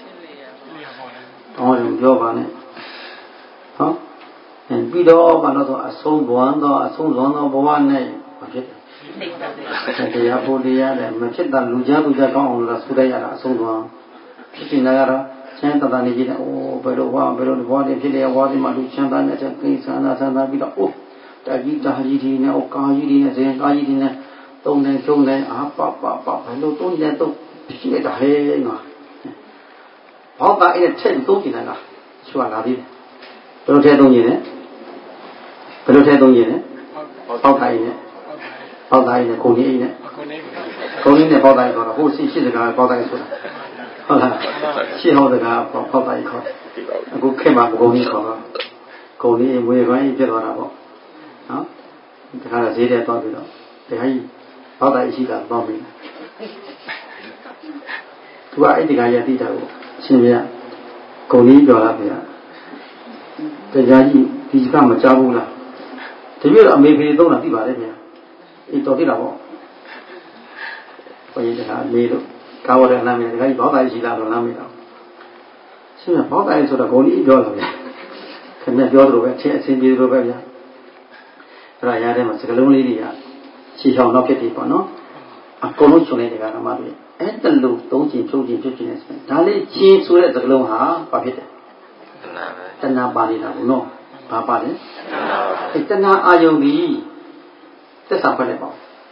တောင်းရင်ပြောပါနဲ့ဟောပြီးတော့ဘာလို့ဆိုအဆုံးစွမ်းသောဘဝနဲ့မဖြစ်တယ်တရားဖို့တရားနဲ့မဖြစ်တာလူကြားကောင်းအောင်လို့ဆူလိုက်ရတာအဆုံးစွမ်းဖြစ်နေတာကတော့ချမ်းသာနေကြတယ်အိုးဘယ်လိုဘဝတွေဖြစ်လျာဝါဒီမှာလူချမ်းသာနေတဲ့ကိစ္စနာဆန္ဒပြီးတော့အိုးတကြီးတာကြီးဒီနဲ့ကာကြီးဒီနဲ့ဇင်ကာကြီးဒီနဲ့တုံးနေအာပဘယ်လိုတုံးနေတော့ဖြစ်နေတာဟဲ့ငါဘောက်ကအဲ့ထက်တုံးနေတာလားချွာလာသေးတယ်ဘယ်လိုထဲတုံးနေလဲဘယ်လိုထဲသုံးရင်လဲပေါက်တိုင်းနဲ့ခုံကြီးနဲ့ပေါက်တိုင်းဆိုတော့ဟိုရှိစကားပေါက်တိုင်းဆိုတာဟုတ်လားရှိဟောစကားပေါက်တိုင်းခေါ်အခုခင်မှာခုံကြီးခေါ်တော့ခုံကြီးဝေပိုင်းဖြစ်သွားတာပေါ့နော်ဒီခါတော့ဈေးထဲသွားပြီးတော့တရားကြီးပေါက်တိုင်းရှိတာပေါက်ပြီသူကအဲ့ဒီကရတိတာကိုရှင်ပြခုံကြီးပြောလာဗျာတရားကြီးဒီကမကြောက်ဘူးလားဒီလိုအမေဖေသုံးတာသိပါလေဗျာအေးတော်သိတာပေါ့ဘုရားတရားမေးလို့ကာဝရဏမေးတယ်ဘောတိုင်းရှိလားတော့နားမေးတော့ရှင်ကဘောတိုင်းဆိုတော့ဘုန်းကြီးပြောလာဗျာခင်ဗျပြောသလိုပဲအချင်းအစင်းပြေသလိုပဲဗျာအဲ့ဒါရားထဲမှာစကလုံးလေးတွေကရှီချောင်းတော့ဖြစ်တယ်ပေါ့နော်အကုန်လုံးချုပ်နေတဲ့ကမှတွေအဲ့တလူသုံးချင်ဖြုတ်ချင်ဖြစ်နေတယ်ဒါလေးချင်းဆိုတဲ့စကလုံးဟာဘာဖြစ်တယ်တဏှာပါနေတာဘူးနော်ဘာပါလဲတဏှာအာယုန်ဒီသစ္စာဖတ်လိုက်ပါ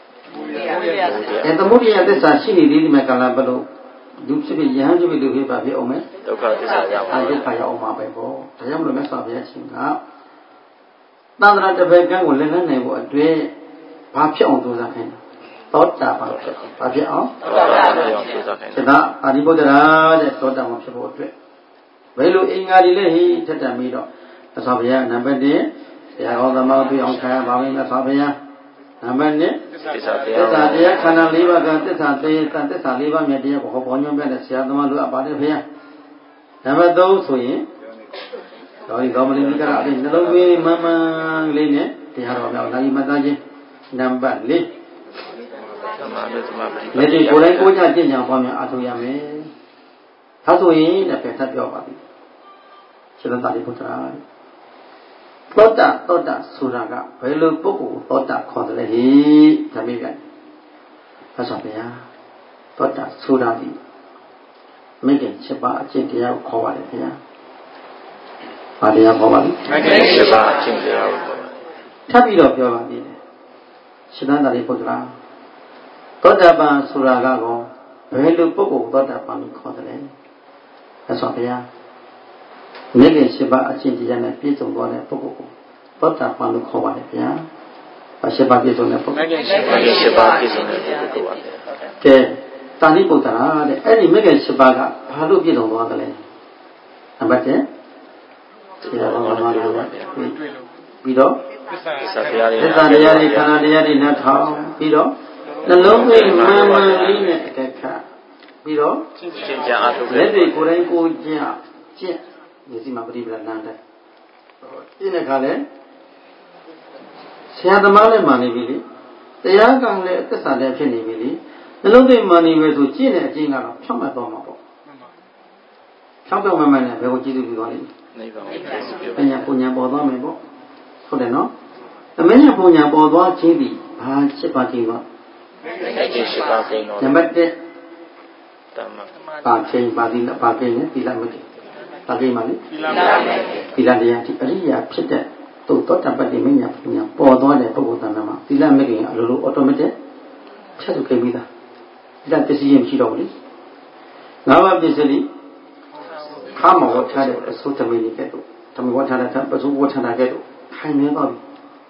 သမုဒိယသစ္စာရှိနေသေးတယ်မဲ့ကလာဘလို့လူဖြစ်ဖြစ်ယဟန်ဖြစ်ဖြစ်လူဖြစ်ပါဖြစ်အောင်မယ်ဒုက္ခသစ္စာရောက်ပါဒုက္ခရောက်အောင်ပါပဲပေါ့ဒါကြောင့်မလို့မြတ်စွာဘုရားရှင်ကသန္တရာတပည့်ကံကိုလက်နက်နိုင်ဖို့အတွက်ဘာဖြစ်အောင်ကြိုးစားခိုင်းတယ်သောတာပန်ဘာဖြစ်အောင်သောတာပန်ကြိုးစားခိုင်းတယ်ဒါအာရိပုတ္တရာတဲ့သောတာပန်ဖြစ်ဖို့အတွက်ဘယ်လိုအင်္ဂါတွေလဲဟိထက်တံပြီးတော့သစ္စာဘုရားနံပါတ်1တရားဟောသမားပြအောင်ခံရပါမယ်သစ္စာဘုရားနံပါတ်2သစ္စာတရားခန္ဓာ၄ပါးကသစ္စာ၄ပါးမြတ်တရားကိုဟောပေါ်ညွှန်းပြတဲ့ဆရာသမားတို့အပ်ပါတယ်ဘုရားနံပါတ်3ဆိုရင်တော်ဒီကောမလီကရအပြင်နှလုံးသွင်းမှန်မှန်လေးနဲ့တရားတော်များနိုင်မှတ်သားခြင်းနံပါတ်4လက်တွေ့ကိုယ်တိုင်ကိုယ်ကြကျင့်ကြံပွားများအားထုတ်ရမယ်။ဒါဆိုရင်လည်းပဲထပ်ပြောပါပြီ။ရှင်သာရိပုတ္တရာသောတာဆိုတာကဘယ်လိုပုဂ္ဂိုလ်သောတာခေါ်တယ်ဟိဓမ္မိကဆရာဗျာသောတာဆိုတာဒီမိခင်7ပါးအကျင့်တရားကိုခေါ်ပါတယ်ခင်ဗျာ။ဘာတရားခေါ်ပါလဲ။မိခင်7ပါးအကျင့်တရားကိုခေါ်ပါတယ်။ထပ်ပြီးတော့ပြောပါသေးတယ်။ရှင်သာရိပုတ္တရာသောတာပန်ဆိုတာကတော့ဘယ်လိုပုဂ္ဂိုလ်သောတာပန်ကိုခေါ်တယ်လဲဆရာဗျာမိခင်7ပါးအကျင့်တရားနဲ့ပြည့်စုံသွားတဲ့ပုဂ္ဂိုလ်ကိုသောတာပန်လို့ခေါ်ပါတယ်ဗျာ။7ပါးပြည့်စုံတဲ့ပုဂ္ဂိုလ်မိခင်7ပါးပြည့်စုံတဲ့ပုဂ္ဂိုလ်ပါဗျာ။ကဲသာရိပုတ္တရာတဲ့အဲ့ဒီမိခင်7ပါးကဘာလို့ပြည့်စုံသွားသလဲ။နံပါတ်1တရားတော်မှာလာတယ်ပြီးတော့သစ္စာတရားတွေခန္ဓာတရားတွေနဲ့ထောင်ပြီးတော့နှလုံးသွင်းမှန်မှန်လေးနဲ့အတက်ခတ်ပြီးတော့ကျင့်ကြံအားထုတ်လက်တွေကိုယ်တိုင်ကိုကျင့်မျက်စိမှာပရိပဒနာတဲ့ဒီနေ့ခါလဲဆရာသမားလည်းမာနေပြီလေတရားကံလည်းအသက်စာလည်းဖြစ်နေပြီလေနှလုံးသွင်းမာနေပဲဆိုကျင့်တဲ့အကျင့်ကတော့ဖြောင့်မတ်သွားမှာပေါ့ဖြောင့်ပြောင်းမှန်နဲ့ဘယ်ကိုကြည့်လို့ပြီးသွားလိမ့်မယ်နိဗ္ဗာန်ကိုပညာပူညာပေါ်သွားမယ်ပေါ့ဟုတ်တယ်နော်အမင်းပူညာပေါ်သွားခြင်းဒီဘာ7ပါးခြင်းတော့7ပါးခြင်းတော့နံပါတ်1တမ္မာပါခြင်းပါဠိပါခြင်းနဲ့သီလမခြင်းတာကိမလေးသီလတရားဒီအရိယာဖြစ်တဲ့သို့သောတပတ္တိမညာပညာပေါ်သွားတဲ့ပုဂ္ဂိုလ်တဏ္ဍာမှာသီလမဂ်ကအလိုလို automatic ဖြတ်ထုတ်ခဲ့ပြီးသားသီလပစ္စည်းရင်မရှိတော့ဘူးလေ၅ပါးပစ္စည်းခါမဝတ်ထားတဲ့အစိုးသမီးတွေကဲ့သို့သမီးဝတ်ထားတဲ့ပစိုးဝတ်ထားတဲ့ကဲ့သို့ခိုင်နေတော့ပြီ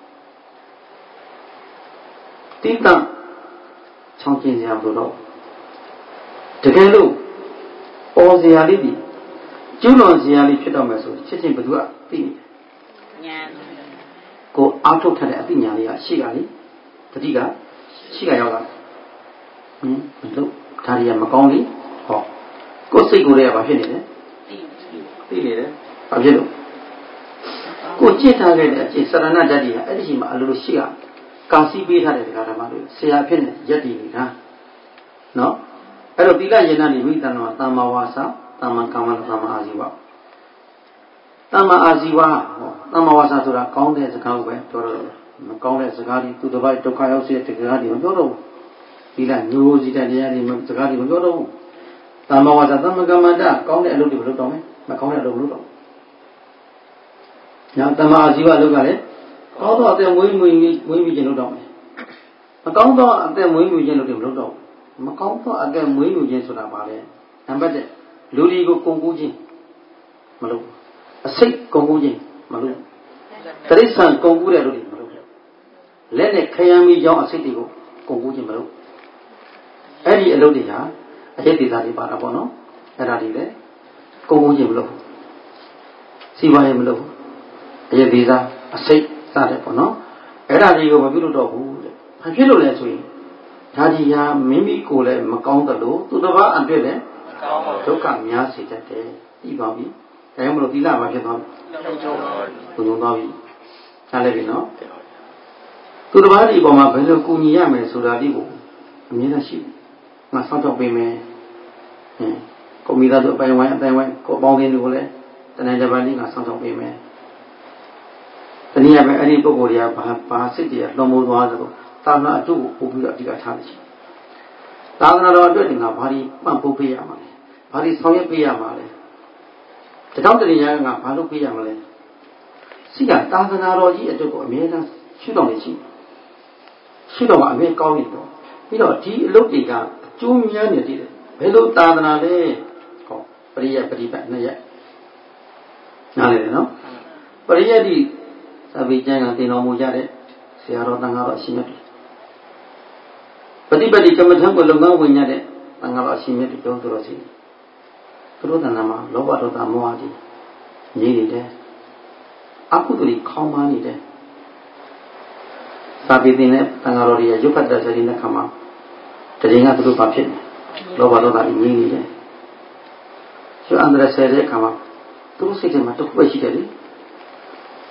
တိတ္တချောင်းကျင်စရာမလိုတော့တကယ်လို့ပေါ်စရာလေးဒီကျူးလွန်စရာလေးဖြစ်တော့မယ်ဆိုချက်ချင်းဘယ်သူကသိနေညာကိုအားထုတ်ထားတဲ့အသိဉာဏ်လေးကရှိကလေတတိကရှိကရောက်လာဘလို့ဒါရီကမကောင်းလေဟောကိုယ်စိတ်ကိုယ်ရဲ့ဘာဖြစ်နေလဲသိနေတယ်ဘာဖြစ်လို့ကိုကြည့်ထားခဲ့တဲ့အကျင့်စရဏဓာတ်ကြီးကအဲ့ဒီချိန်မှာအလိုလိုရှိကကာစီပေးထားတဲ့တရားဓမ္မတွေဆရာဖြစ်နေရက်တည်နေတာနော်အဲ့တော့သီလယေနနိမိတ္တနောသမ္မာဝါစာသမ္မာကမ္မသမ္မာအာဇီဝသမ္မာအာဇီဝဟောသမ္မာဝါစာဆိုတာကောင်းတဲ့စကားကိုပဲပြောတော့မကောင်းတဲ့စကားတွေသူတစ်ပိုက်ဒုက္ခရောက်စေတဲ့စကားတွေမပြောတော့ဘူးသီလညိုစီတဲ့တရားတွေစကားတွေမပြောတော့ဘူးသမ္မာဝါစာသမ္မာကမ္မတကောင်းတဲ့အလုပ်တွေမလုပ်တော့မယ်မကောင်းတဲ့အလုပ်မလုပ်တော့ညာသမ္မာအာဇီဝလုပ်ကလည်းကောင်းသောအသက်မွေးမိခြင်းလုပ်တော့မယ်မကောင်းသောအသက်မွေးမိခြင်းလုပ်တယ်မလုပ်တော့မကောင်းသောအသက်မွေးမိခြင်းဆိုတာပါလေနံပါတ်1လူလီကိုကုန်ကူးခြင်းမလုပ်အစိတ်ကုန်ကူးခြင်းမလုပ်တိရစ္ဆာန်ကုန်ကူးတဲ့လူတွေမလုပ်လက်နဲ့ခရမ်းပြီးကြောင်းအစိတ်တွေကိုကုန်ကူးခြင်းမလုပ်အဲ့ဒီအလုပ်တွေဟာအရေးဒေသတွေပါတာပေါ့နော်အဲ့ဒါတွေလည်းကုန်ကူးခြင်းမလုပ်စီပွားရေးမလုပ်အရေးဒေသအစိတ်စတဲ့ပေါ့နော်အဲ့ဒါတွေကိုမပြုလုပ်တော့ဘူးတဲ့ဘာဖြစ်လို့လဲဆိုရင်ဒါဒီဟာမိမိကိုယ်လည်းမကောင်းသလိုသူတစ်ပါးအတွက်လည်းဒုက္ခများစေတတ်တယ်ပြီးပါပြီဒါကြောင့်မလို့သီလဘာဖြစ်သွားလဲဘုံသွားပြီနားလည်ပြီနော်သူတစ်ပါးဒီအပေါ်မှာဘယ်လိုကူညီရမယ်ဆိုတာဒီကိုအမြဲတမ်းရှိငါဆောက်တော့ပေးမယ်ကိုမိသားစုအပိုင်းဝိုင်းကိုပေါင်းခြင်းတွေကိုလည်းတဏှာတစ်ပါးလေးငါဆောက်တော့ပေးမယ်တနည်းအားဖြင့်အဲ့ဒီပုဂ္ဂိုလ်တွေကဘာစိတ်တွေကလွန်မိုးသွားသလိုသာသနာအကျိုးကိုပို့ပြီးတော့အဓိကထားတယ်သာသနာတော်အတွက်ဒီငါဘာဒီပံ့ပိုးပေးရမှာလဲဘာဒီဆောင်ရွက်ပေးရမှာလဲတတောင်းတရငါဘာလို့ပေးရမလဲစိကသာသနာတော်ကြီးအတွက်ကိုအမြဲတမ်းရှုတော်နေရှိတော်မှာအမြဲကောင်းနေတော့ပြီးတော့ဒီအလုပ်တွေကအကျိုးများနေသေးတယ်ဘယ်လိုသာသနာလဲဟောပရိယပฏิပတ်နှစ်ရက်နားလည်တယ်နော်ပရိယတိသဗ္ဗေကျမ်းကသင်တော်မူကြတဲ့ဆရာတော်တန်ခါတော်အရှင်မြတ်တွေပฏิပတ်တိကမ္မထံကိုလုပ်ငန်းဝင်ရတဲ့တန်ခါတော်အရှင်မြတ်တွေပြောတော်စီသူတို့တဏ္ဍာမှာလောဘဒေါသမောဟကြီးငြိနေတယ်အကုသိုလ်ခေါင်းပါနေတယ်သာပိတိနဲ့တန်ခါတော်တွေရုပ်ဖတ်တဲ့စရိနဲ့ခါမှာတရင်ကသူတို့ဘာဖြစ်လဲလောဘဒေါသကြီးငြိနေတယ်ကျွမ်းအန္တရာယ်ဆဲတဲ့ခါမှာသူတို့စိတ်ထဲမှာတစ်ခုပဲရှိတယ်လေ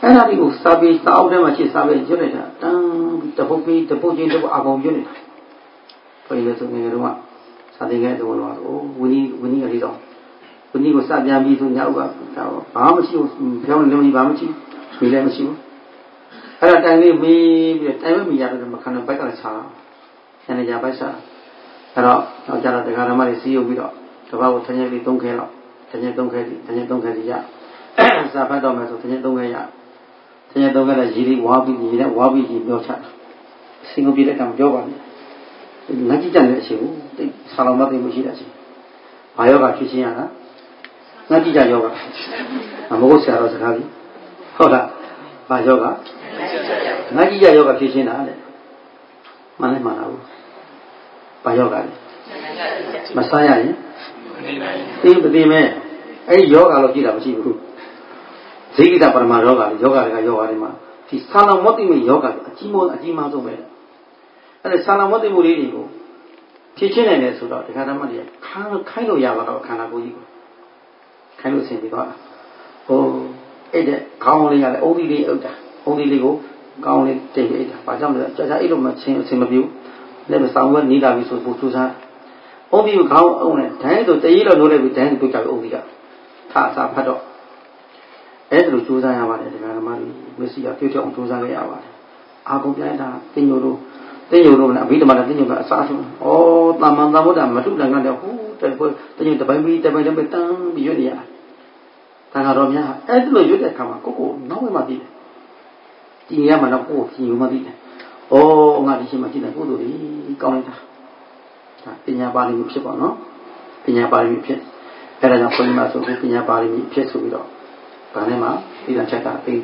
အဲ့ဒါတွေကိုစာပေစာအုပ်ထဲမှာရှိစာပေကျွတ်လိုက်တာတန်းတပုတ်ပြီးတပုတ်ချင်းတပုတ်အကုန်ကျွတ်နေတာဘယ်လိုဆိုငယ်တော့စာသင်ခဲ့တော့လို့ဝင်းကြီးကလေးတော့ဝင်းကြီးကိုစပြန်ပြီးသူညောက်ကဘာမှမရှိဘူးပြောင်းလည်းဘာမှမရှိဘူးလည်းမရှိဘူးအဲ့ဒါတိုင်လေးမေးပြီးတိုင်မမီရတယ်မခံတော့ဘက်ကလည်းချာဆန်နေကြပိုက်စားအဲ့တော့နောက်ကြတော့တရားဓမ္မတွေစီးရုပ်ပြီးတော့တပတ်ကိုတစ်ညလေး3ခဲလောက်တစ်ည3ခဲစီတစ်ည3ခဲစီရစာဖတ်တော့မယ်ဆိုတစ်ည3ခဲရတစ်ည3ခဲလည်းရည်ဝါပြီးရည်နဲ့ဝါပြီးကြီးပြောချစင်ကိုပြတဲ့ကံပြောပါမယ်ငါကြည့်ကြတဲ့အချိန်ကိုတိတ်ဆာလောင်မသိမှုရှိတဲ့အချိန်ဘာယောဂဖြစ်ချင်းရတာငါကြည့်ကြယောဂမဟုတ်ဆရာတော်စကားကြီးဟုတ်လားဘာယောဂငါကြည့်ကြယောဂဖြစ်ချင်းတာတဲ့မှန်လဲမှန်တာဘူးဘာယောဂလဲမစားရရင်သိမသိမဲအဲ့ဒီယောဂလို့ကြည့်တာမရှိဘူးဇိကိတပရမယောဂတွေကယောဂတွေမှာဒီဆာလောင်မသိမှုယောဂအကြီးမားဆုံးပဲအဲ့ဒါဆာလောင်မသိမှုလေးတွေကိုဖြည့်ချင်းနိုင်တယ်ဆိုတော့တရားဓမ္မတွေခိုင်းလို့ရပါတော့ခန္ဓာကိုယ်ကြီးကိုခိုင်းလို့ဆင်ပြီးတော့ဟိုအဲ့တဲ့ခေါင်းလေးကလည်းအုံးဒီလေးအုပ်တာအုံးဒီလေးကိုကောင်းလေးတိတ်အိတ်တာဘာကြောင့်လဲကြာအိတ်လို့မချင်းအစင်မပြေဘူးလည်းမဆောင်ဝဲနေလာပြီဆိုပို့ထူးစားအုံးဒီကိုခေါင်းအုံးနဲ့ဒိုင်းဆိုတရေးလို့နိုးလိုက်ပြီဒိုင်းကိုကြည့်အုံးဒီကထအစားဖတ်တော့အဲ့ဒါလိုထူးစားရပါတယ်တရားဓမ္မတွေမျက်စိကပြုတ်ချောင်းထူးစားခဲ့ရပါတယ်အာကုန်ပြန်တာတင်ညိုတို့လည်းအဘိဓမ္မာတင်ညိုကအစားဆုံးဩတာမန်သမုဒ္ဒမထုတန်ကလည်းဟိုတဲ့ကိုတင်ညိုတပိုင်းပြီးတပိုင်းတန်းတန်းပြီးရွတ်နေရတာတန်ခါတော်များအဲ့ဒါလိုရွတ်တဲ့အခါမှာကိုနောက်ဝဲမှသိတယ်ဒီနေရာမှာတော့ကိုယ်ကြည့်မှသိတယ်။ဩငါဒီရှိမှကြည့်တယ်ကိုယ်တို့ဒီကောင်းလိုက်တာ။ဒါပညာပါရမီဖြစ်ပါနော်။ပညာပါရမီဖြစ်အဲ့ဒါကြောင့်ဘုန်းကြီးမဆိုပညာပါရမီဖြစ်ဆိုပြီးတော့ဗာနဲ့မှာဒီလချက်က300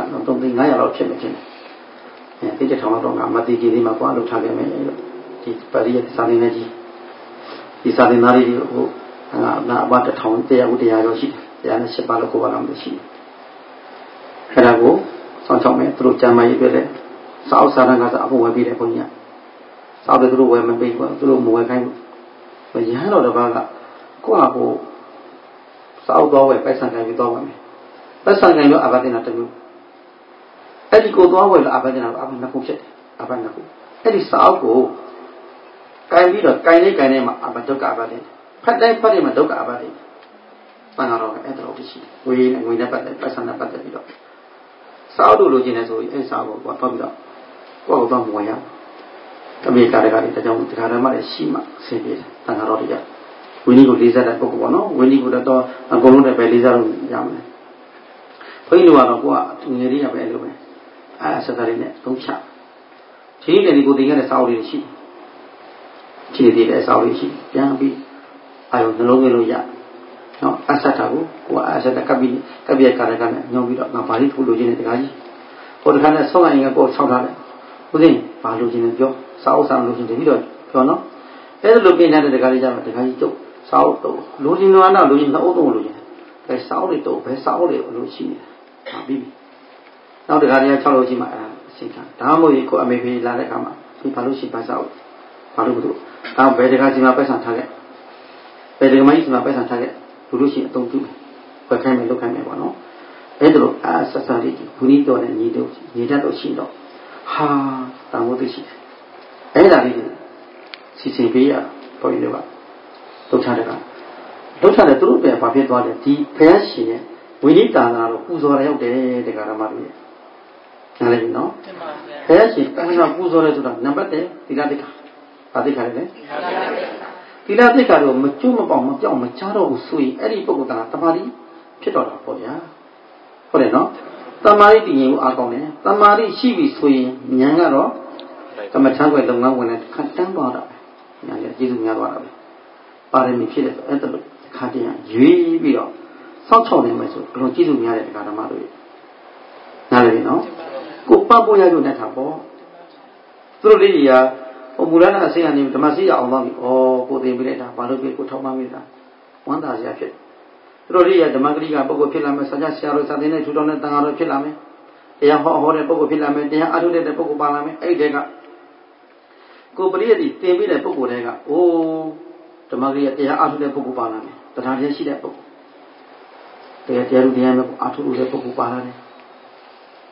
500လောက်ဖြစ်မယ်ထင်တယ်။အဲဒီတစ်ထောင်တော့ငါမသိကြည်လေးမှာသွားလို့ထားခဲ့မယ်လို့ဒီပါရိယစာရင်းနဲ့ကြီးဒီစာရင်းသားလေးတွေဟိုနာဘာတစ်ထောင်တရားဥတရားရောရှိတယ်။108ပါးလို့ကိုယ်ပါကမှရှိတယ်။အဲ့ဒါကိုဆောင်ချောင်းမဲ့သူတို့ကြမ်းမရေးပြတဲ့စာအုပ်စာတမ်းကစားအဖို့ဝယ်ပြီးတဲ့ဘုန်းကြီးကစာအုပ်တွေသူတို့ဝယ်မပေးဘူးသူတို့မဝယ်ခိုင်းဘူးရဟန်းတော်တစ်ပါးကကိုယ့်ဟာကိုစာအုပ်တော်ဝယ်ပိုက်ဆံခိုင်းပြီးတော့ပါမယ်ပိုက်ဆံခိုင်းလို့အဘဒိနာတမျိုးအဲ့ဒီကိုသွားဝယ်လို့အဘဒိနာအဘနှစ်ခုဖြစ်တယ်အဘနှစ်ခုအဲ့ဒီစာအုပ်ကိုကိုင်ပြီးတော့ကိုင်နေမှာအဘဒုက္ခအဘဒိဖတ်တိုင်းဖတ်တိုင်းမှာဒုက္ခအဘဒိပန်တော်ကအဲ့တော်ဖြစ်ရှိဝေးနဲ့ငွေနဲ့ပတ်သက်ပိုက်ဆံနဲ့ပတ်သက်ပြီးတော့စာအုပ်လိုချင်တယ်ဆိုရင်အဲ့စာကိုပေါ့ပြီးတော့ကိုယ့်ကိုယ်တော့မဝင်ရတမေကာရကတွေတကြောင်တရားဓမ္မတွေရှိမှဆင်ပြေတယ်တန်ခါတော်တွေကဝိနည်းကိုလေးစားတဲ့ပုဂ္ဂိုလ်ပေါ့နော်ဝိနည်းကိုတော့အကုန်လုံးတည်းပဲလေးစားလို့ရမယ်ဘုန်းကြီးတို့ကတော့ကိုယ်ကငယ်လေးရပဲအဲ့လိုပဲဆက်သားလေးနဲ့သုံးချဒီနေ့ဒီကိုသင်ခဲ့တဲ့စာအုပ်တွေရှိခြေတည်တဲ့စာအုပ်တွေရှိပြန်ပြီးအာရုံနှလုံးသွင်းလို့ရနော်အဆက်တာကိုအဆက်တာကပ်ပြီးကာရကနဲ့ညှောင်းပြီးတော့ငါဘာလို့ထိုးလို့ခြင်းနဲ့တကားကြီးဟိုတခါနဲ့ဆောင်းရင်ကကိုယ်ဆောင်းထားတယ်ဦးသိန်းဘာလို့ခြင်းနဲ့ပြောစာအုပ်စာလို့ခြင်းတပြီးတော့ပြောနော်အဲ့ဒါလိုပြင်ထားတဲ့တကားလေးကြတော့တကားကြီးကျုပ်စာအုပ်တော့လူချင်းတော်တော့လူချင်းနှစ်အုပ်တော့လူချင်းပဲစာအုပ်တွေတော့ပဲစာအုပ်တွေလို့ရှိနေတာပြီးပြီနောက်တကားလေး6လို့ရှိမှအရှင်းခံဒါမှမဟုတ်ကိုအမေဖေးလာတဲ့အခါမှာဒီဘာလို့ရှိပါစာအုပ်ဘာလို့တို့ဒါဘယ်တကားစီမှာပိုက်ဆံထားခဲ့ဘယ်တကားမကြီးစီမှာပိုက်ဆံထားခဲ့လူလို့ရှိအသုံးပြုခွဲခိုင်းမယ်လုပ်ခိုင်းမယ်ပေါ့နော်အဲ့ဒါလို့ဆက်စားလေးဘုနီးတော်နဲ့ညီတို့ညီတတ်လို့ရှိတော့ဟာတာမို့သိရှိတယ်အဲ့ဒါလေးစီစဉ်ပေးရပေါ်ရတော့လှုပ်ထားတယ်ကလှုပ်ထားတယ်သူတို့ပဲဘာဖြစ်သွားလဲဒီဖယားရှင်ရဲ့ဝိနည်းတာနာတော့ပူဇော်ရရောက်တယ်တရားဓမ္မတွေနားလည်ပြီနော်ဖယားရှင်ကပူဇော်ရဲဆိုတာနံပါတ်1သီလတိက္ခာဘာတိက္ခာလဲသီလတိက္ခာတော့မကျွတ်မပေါအောင်မပြောင်းမချတော့ဘူးဆိုရင်အဲ့ဒီပုဂ္ဂိုလ်ကတမာတိဖြစ်တော့တာပေါ့ဗျာဟုတ်တယ်နော်တမာတိတည်ရင်ကိုအားကောင်းတယ်တမာတိရှိပြီဆိုရင်ဉာဏ်ကတော့ကမ္မထမ်းွယ်လုပ်ငန်းဝင်တဲ့ခန့်တန်းသွားတာပဲဉာဏ်ရဲ့ကျေးဇူးများသွားတာပဲပါရမီဖြစ်တယ်ဆိုအဲ့ဒါလို့ခါတည်းရွေးပြီးတော့စောင့်ချောက်နေမယ်ဆိုဘယ်လိုကျေးဇူးများတဲ့ဓမ္မတွေနားလည်ပြီနော်ကိုပတ်ဖို့ရကြတဲ့ခါပေါ့သူတို့လေးကြီးကဟိုမူလနာအစိမ်းအနေနဲ့ဓမ္မစီရအောင်သွားပြီဩကိုသိပြီးလိုက်တာဘာလို့ပြကိုထောက်မှမိတာဝမ်းသာစရာဖြစ်သူတို့လေးရဓမ္မဂရိကပုဂ္ဂိုလ်ဖြစ်လာမယ်ဆရာဆရာတို့စာသင်တဲ့ထူထောင်တဲ့တန်ခါတော်ဖြစ်လာမယ်တရားဟောတဲ့ပုဂ္ဂိုလ်ဖြစ်လာမယ်တရားအထုတဲ့ပုဂ္ဂိုလ်ပါလာမယ်အဲ့ဒီတည်းကကိုပရိယတိသင်ပြီးတဲ့ပုဂ္ဂိုလ်တွေကအိုးဓမ္မဂရိကတရားအထုတဲ့ပုဂ္ဂိုလ်ပါလာမယ်တရားတရားရှိတဲ့ပုဂ္ဂိုလ်တရားတရားလူတရားမျိုးအထုတဲ့ပုဂ္ဂိုလ်ပါလာတယ်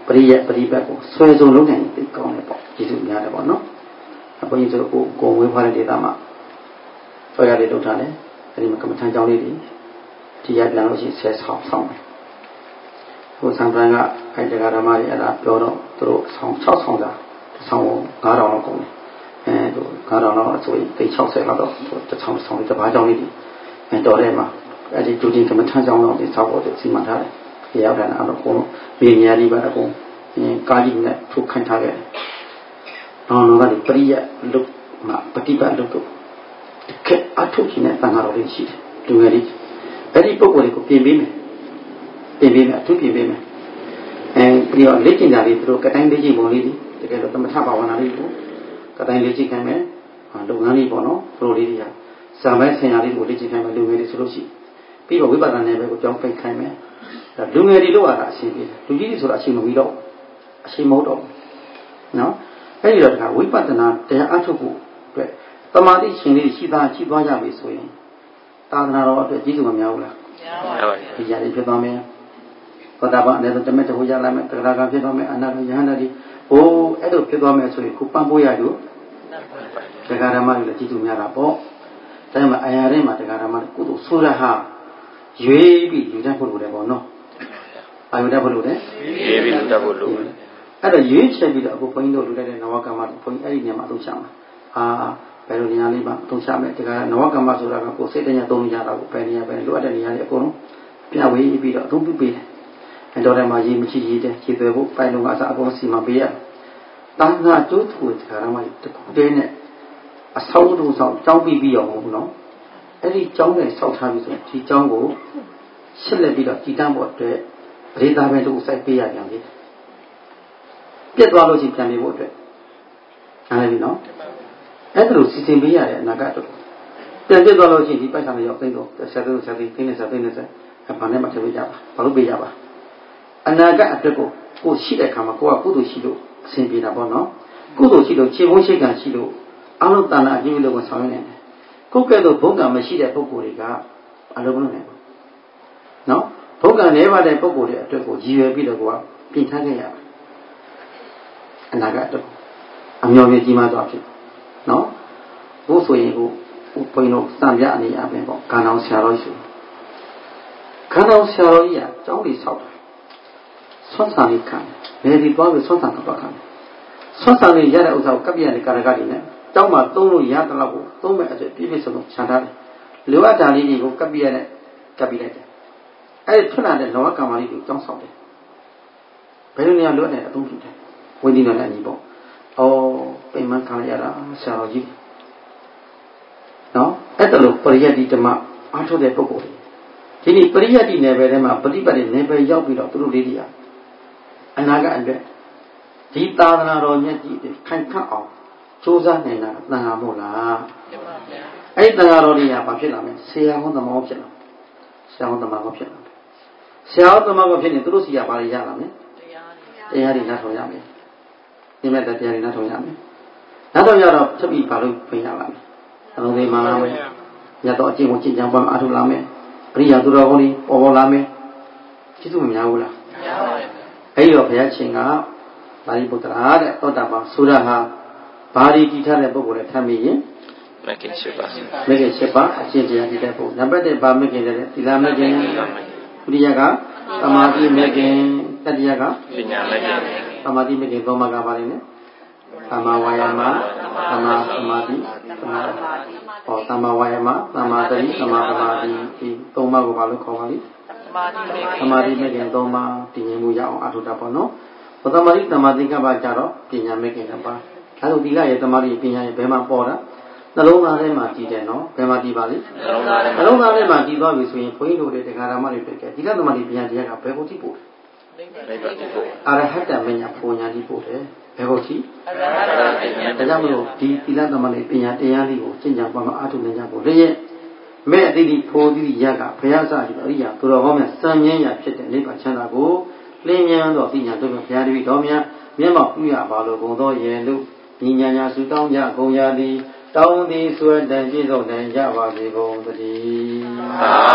ပရိယပရိပတ်ကိုဆွဲဆုံးလုံးနိုင်ပြီးကောင်းတယ်ပေါ့ကျေးဇူးများတယ်ပေါ့နော်ဘုန်းကြီးတို့ကိုဝေးဖွားတဲ့ဒေသမှာဆွဲရလေးလုပ်ထားတယ်အဲဒီမှာကမ္မထံကျောင်းလေးတွေဒီရပြန်လို့ရှိရင်10ဆောင်ဆောင်တယ်ဟိုဆံပန်ကအဲ့ဒီကဓမ္မတွေအဲ့ဒါပြောတော့သူတို့ဆောင်6ဆောင်တာဆောင်9000လောက်ကုန်တယ်သူ9000လောက်ဆိုရင်60လောက်တော့တစ်ဆောင်လေးတစ်ပါးကျောင်းလေးတွေတော်ထဲမှာအဲ့ဒီဒုတိယကမ္မထံကျောင်းတော်တွေဆောက်ဖို့စီမံထားတယ်ရောက်တယ်အဲ့တော့ကိုမြေညာလေးပါတော့ကာကြီးနဲ့ထုတ်ခိုင်းထားခဲ့နောက်တော့ဒီပရိယလုတ်မှာပฏิပတ်လုတ်တို့တကယ်အထုတ်ခြင်းနဲ့တန်ခါတော်လေးရှိတယ်လူငယ်လေးအဲ့ဒီပုံကိုယ်ကိုပြင်ပေးမယ်အထုပြင်ပေးမယ်ပြီးတော့လက်ကျင်ကြလေးသူတို့ကတိုင်းလေးချင်းပုံလေးတကယ်တော့သမထဘာဝနာလေးကိုကတိုင်းလေးချင်းခိုင်းမယ်လုပ်ငန်းလေးပေါ့နော်သူတို့လေးတွေကဇာမဲဆင်ရလေးကိုလက်ကျင်ခိုင်းမယ်လူငယ်လေးဆိုလို့ရှိပြီးတော့ဝိပဿနာနယ်ပဲကိုကြောင်းပိတ်ခိုင်းမယ်လူငယ်တွေလို့ရတာအရှိပြေလူကြီးတွေဆိုတာအရှိမပြီးတော့အရှိမဟုတ်တော့နော်အဲ့ဒီတော့ဒါဝိပဿနာတရားအထုတ်ဖို့အတွက်တမာတိရှင်လေးရှိသွားကြပြီဆိုရင်သာသနာတော်အတွက်ကျေးဇူးမများဘူးလားများပါပါဒီကြရဖြစ်သွားမယ်သောတာပန်အနေနဲ့တမက်တဟိုရလာမယ်တဂရကဖြစ်သွားမယ်အနာဂတ်ယဟန္တာဒီဟိုအဲ့လိုဖြစ်သွားမယ်ဆိုရင်ခုပန်းပိုးရလို့တဂရဓမ္မတွေလည်းကျေးဇူးများတာပေါ့ဒါမှအာရထဲမှာတဂရဓမ္မတွေကုသိုလ်ဆိုရဟာရွေးပြီးယူတတ်ဖို့လိုတယ်ပေါ့နော်အာယူတတ်ဖို့လိုတယ်ရွေးပြီးယူတတ်ဖို့လိုတယ်အဲ့တော့ရွေးချက်ပြီးတော့အခုဘုန်းကြီးတို့လူတဲ့နဝကမ္မဘုန်းကြီးအဲ့ဒီနေရာမှာအသုံးချမှာဘယ်လိုနေရာလေးမှာအသုံးချမယ်တကယ်နဝကမ္မဆိုတာကကိုယ်စိတ်တရားသုံးရတာကိုပဲနေရာပဲလိုအပ်တဲ့နေရာလေးအကုန်လုံးပြဝေးပြီးတော့အသုံးပြုပေးတယ်အဲ့တော့လည်းမှရေးမရှိရေးတဲ့ခြေသွဲဖို့ပိုင်လုံးအစားအကုန်စီမံပေးရတာငါကျိုးသူတကယ်မှတခုတည်းနဲ့အဆောက်အဦဆောင်ကြောင်းပြီးရောဟုတ်နော်အဲ့ဒီကျောင်းနဲ့ဆောက်ထားပြီးဆိုရင်ဒီကျောင်းကိုရှစ်လက်ပြီးတော့တည်တံ့ဖို့အတွက်ပရိသတ်ပဲတို့စိုက်ပေးရပြန်ပြီပြတ်သွားလို့ရှိပြန်နေဖို့အတွက်နားလည်ပြီနော်အဲ့ဒါလိုစီစဉ်ပေးရတဲ့အနာဂတ်တော့ပြန်ပြတ်သွားလို့ရှိရင်ဒီပိုက်ဆံတွေရောက်သိတော့ဆက်သိန်းဘာနဲ့မှထည့်ပေးကြပါဘာလို့ပေးကြပါအနာဂတ်အတွက်ကိုရှိတဲ့အခါမှာကိုကကုသိုလ်ရှိလို့အဆင်ပြေတာပေါ့နော်ကုသိုလ်ရှိလို့ခြေဘုံးရှိကံရှိလို့အလုံးတဏ္ဍအကျိုးလို့ကိုဆောင်ရနေတယ်ကိုယ်ကဲ့သို့ဘုံကံမရှိတဲ့ပုဂ္ဂိုလ်တွေကအလုံးမလုံးနိုင်ဘူးနော်ဘုံကံလေးပါတဲ့ပုဂ္ဂိုလ်တွေအတွက်ကိုရည်ရွယ်ပြီးတော့ကိုကပြင်ထားခဲ့ရအနာဂတ်အတွက်အမျှော်မြင်ကြီးမားသွားဖြစ်နော်ဘုဆိုရင်ကိုဘုန်းကြီးတို့စံပြအနေအပြင်ပေါ့ခန္ဓာဆရာတော်ရှိခန္ဓာဆရာတော်ကြီးကကျောင်းလေးဆောက်တာဆွမ်းစာလေးခံတယ်ဒီသွားပြီးဆွမ်းစာတော့ခံတယ်ဆွမ်းစာလေးရတဲ့ဥစ္စာကိုကပ်ပြရတဲ့ကာရကတွေနဲ့ကျောင်းမှာသုံးလို့ရတဲ့လောက်ကိုသုံးမဲ့အတွက်ပြည့်ပြည့်စုံစုံခြံထားတယ်လိုအပ်တာလေးတွေကိုကပ်ပြရတဲ့ကပ်ပြလိုက်တယ်အဲ့ဒီထွက်လာတဲ့လောကကံမာလေးကိုကျောင်းဆောက်တယ်ဘယ်လိုနေရာလိုအပ်တဲ့အသုံးပြုတယ်ဝိသီနာနဲ့အညီပေါ့ပိန်မှန်းခံရတာဆရာတော်ကြီးနော်အဲ့ဒါလို့ပရိယတ္တိဓမ္မအားထုတ်တဲ့ပုဂ္ဂိုလ်တွေဒီနေ့ပရိယတ္တိနယ်ပယ်ထဲမှာပฏิပတ်တဲ့နယ်ပယ်ရောက်ပြီးတော့သူတို့လေးတွေကအနာဂတ်အတွက်ဒီသာသနာတော်မြတ်ကြီးခိုင်ခန့်အောင်စူးစမ်းနေတာသံဃာမို့လားအဲ့ဒီသံဃာတော်တွေကဘာဖြစ်လာမလဲဆရာဟောသမားဖြစ်လာဆရာဟောသမားဖြစ်လာဆရာဟောသမားဖြစ်နေသူတို့စီကဘာတွေရလာမလဲတရားတွေနားထောင်ရမယ်ဒီမဲ့တရားတွေနားထောင်ရမယ်နားထောင်ရတော့ဖြစ်ပြီးဘာလို့ပြင်ရလာလဲအလုံးစုံမှလာမယ်ညတော့အကျင့်ကိုကျင့်ကြံပွားအားထုတ်လာမယ်အရိယာသူတော်ကောင်းတွေပေါ်လာမယ်ကျေးဇူးမများဘူးလားများပါဘူးအဲ့တော့ဘုရားရှင်ကပါဠိပုတ္တရာတဲ့သောတာပန်ဆိုရဟာဘာဒီတည်ထားတဲ့ပုဂ္ဂိုလ်နဲ့ထပ်မိရင်မဂ္ဂင်၈ပါးမဂ္ဂင်၈ပါးအကျင့်တရားတည်တဲ့ပုဂ္ဂိုလ်နံပါတ်1ဘာမဂ္ဂင်တဲ့သီလမဂ္ဂင်ဒုတိယကသမာဓိမဂ္ဂင်တတိယကပညာမဂ္ဂင်သမာဓိမဂ္ဂင်သုံးပါးကပါလိမ့်မယ်သမ္မာဝါယာမသမ္မာသမာဓိသမ္မာဝါယာမသမ္မာသတိသမ္မာသမာဓိဒီသုံးပါးကိုဘာလို့ခေါ်ပါလိမ့်သမာဓိမဂ္ဂင်သုံးပါးတည်ငြိမ်မှုရအောင်အထုတာပေါ့နော်သမာဓိသမာဓိကပါကြတော့ပညာမဂ္ဂင်တစ်ပါးအဲလိုဒီကရဲ့သမာဓိပညာရဲ့ဘယ်မှာပေါ်တာနှလုံးသားထဲမှာတည်တယ်နော်ဘယ်မှာတည်ပါလိမ့်နှလုံးသားထဲမှာတည်သွားပြီဆိုရင်ဘုန်းကြီးတို့တွေတရားဓမ္မတွေတွေ့ကြဒီကသမာဓိပညာတရားကဘယ်ကိုတည်ဖို့အရဟတမညာပူညာတည်ဖို့တယ်ဘယ်ကိုတည်ဒါကြောင့်မလို့ဒီသီလသမဏေပညာတရားလေးကိုကျင့်ကြံပွားများအားထုတ်နိုင်ကြဖို့လည်းမဲ့အတိတ်ဖိုးသီးရကဘုရားစာရှိအရိယာသူတော်ကောင်းများစံမြင့်ရဖြစ်တဲ့နိဗ္ဗာန်ချမ်းသာကိုလင်းမြန်သောပညာတို့ဘုရားတပည့်တော်များမျက်မှောက်ပြုရပါလို့ဘုံသောယေလူညီညာညာစုတောင်းကြကုန်ရသည်တောင်းသည်ဆွဲတန်ပြည့်စုံနိုင်ကြပါစေကုန်သတည်း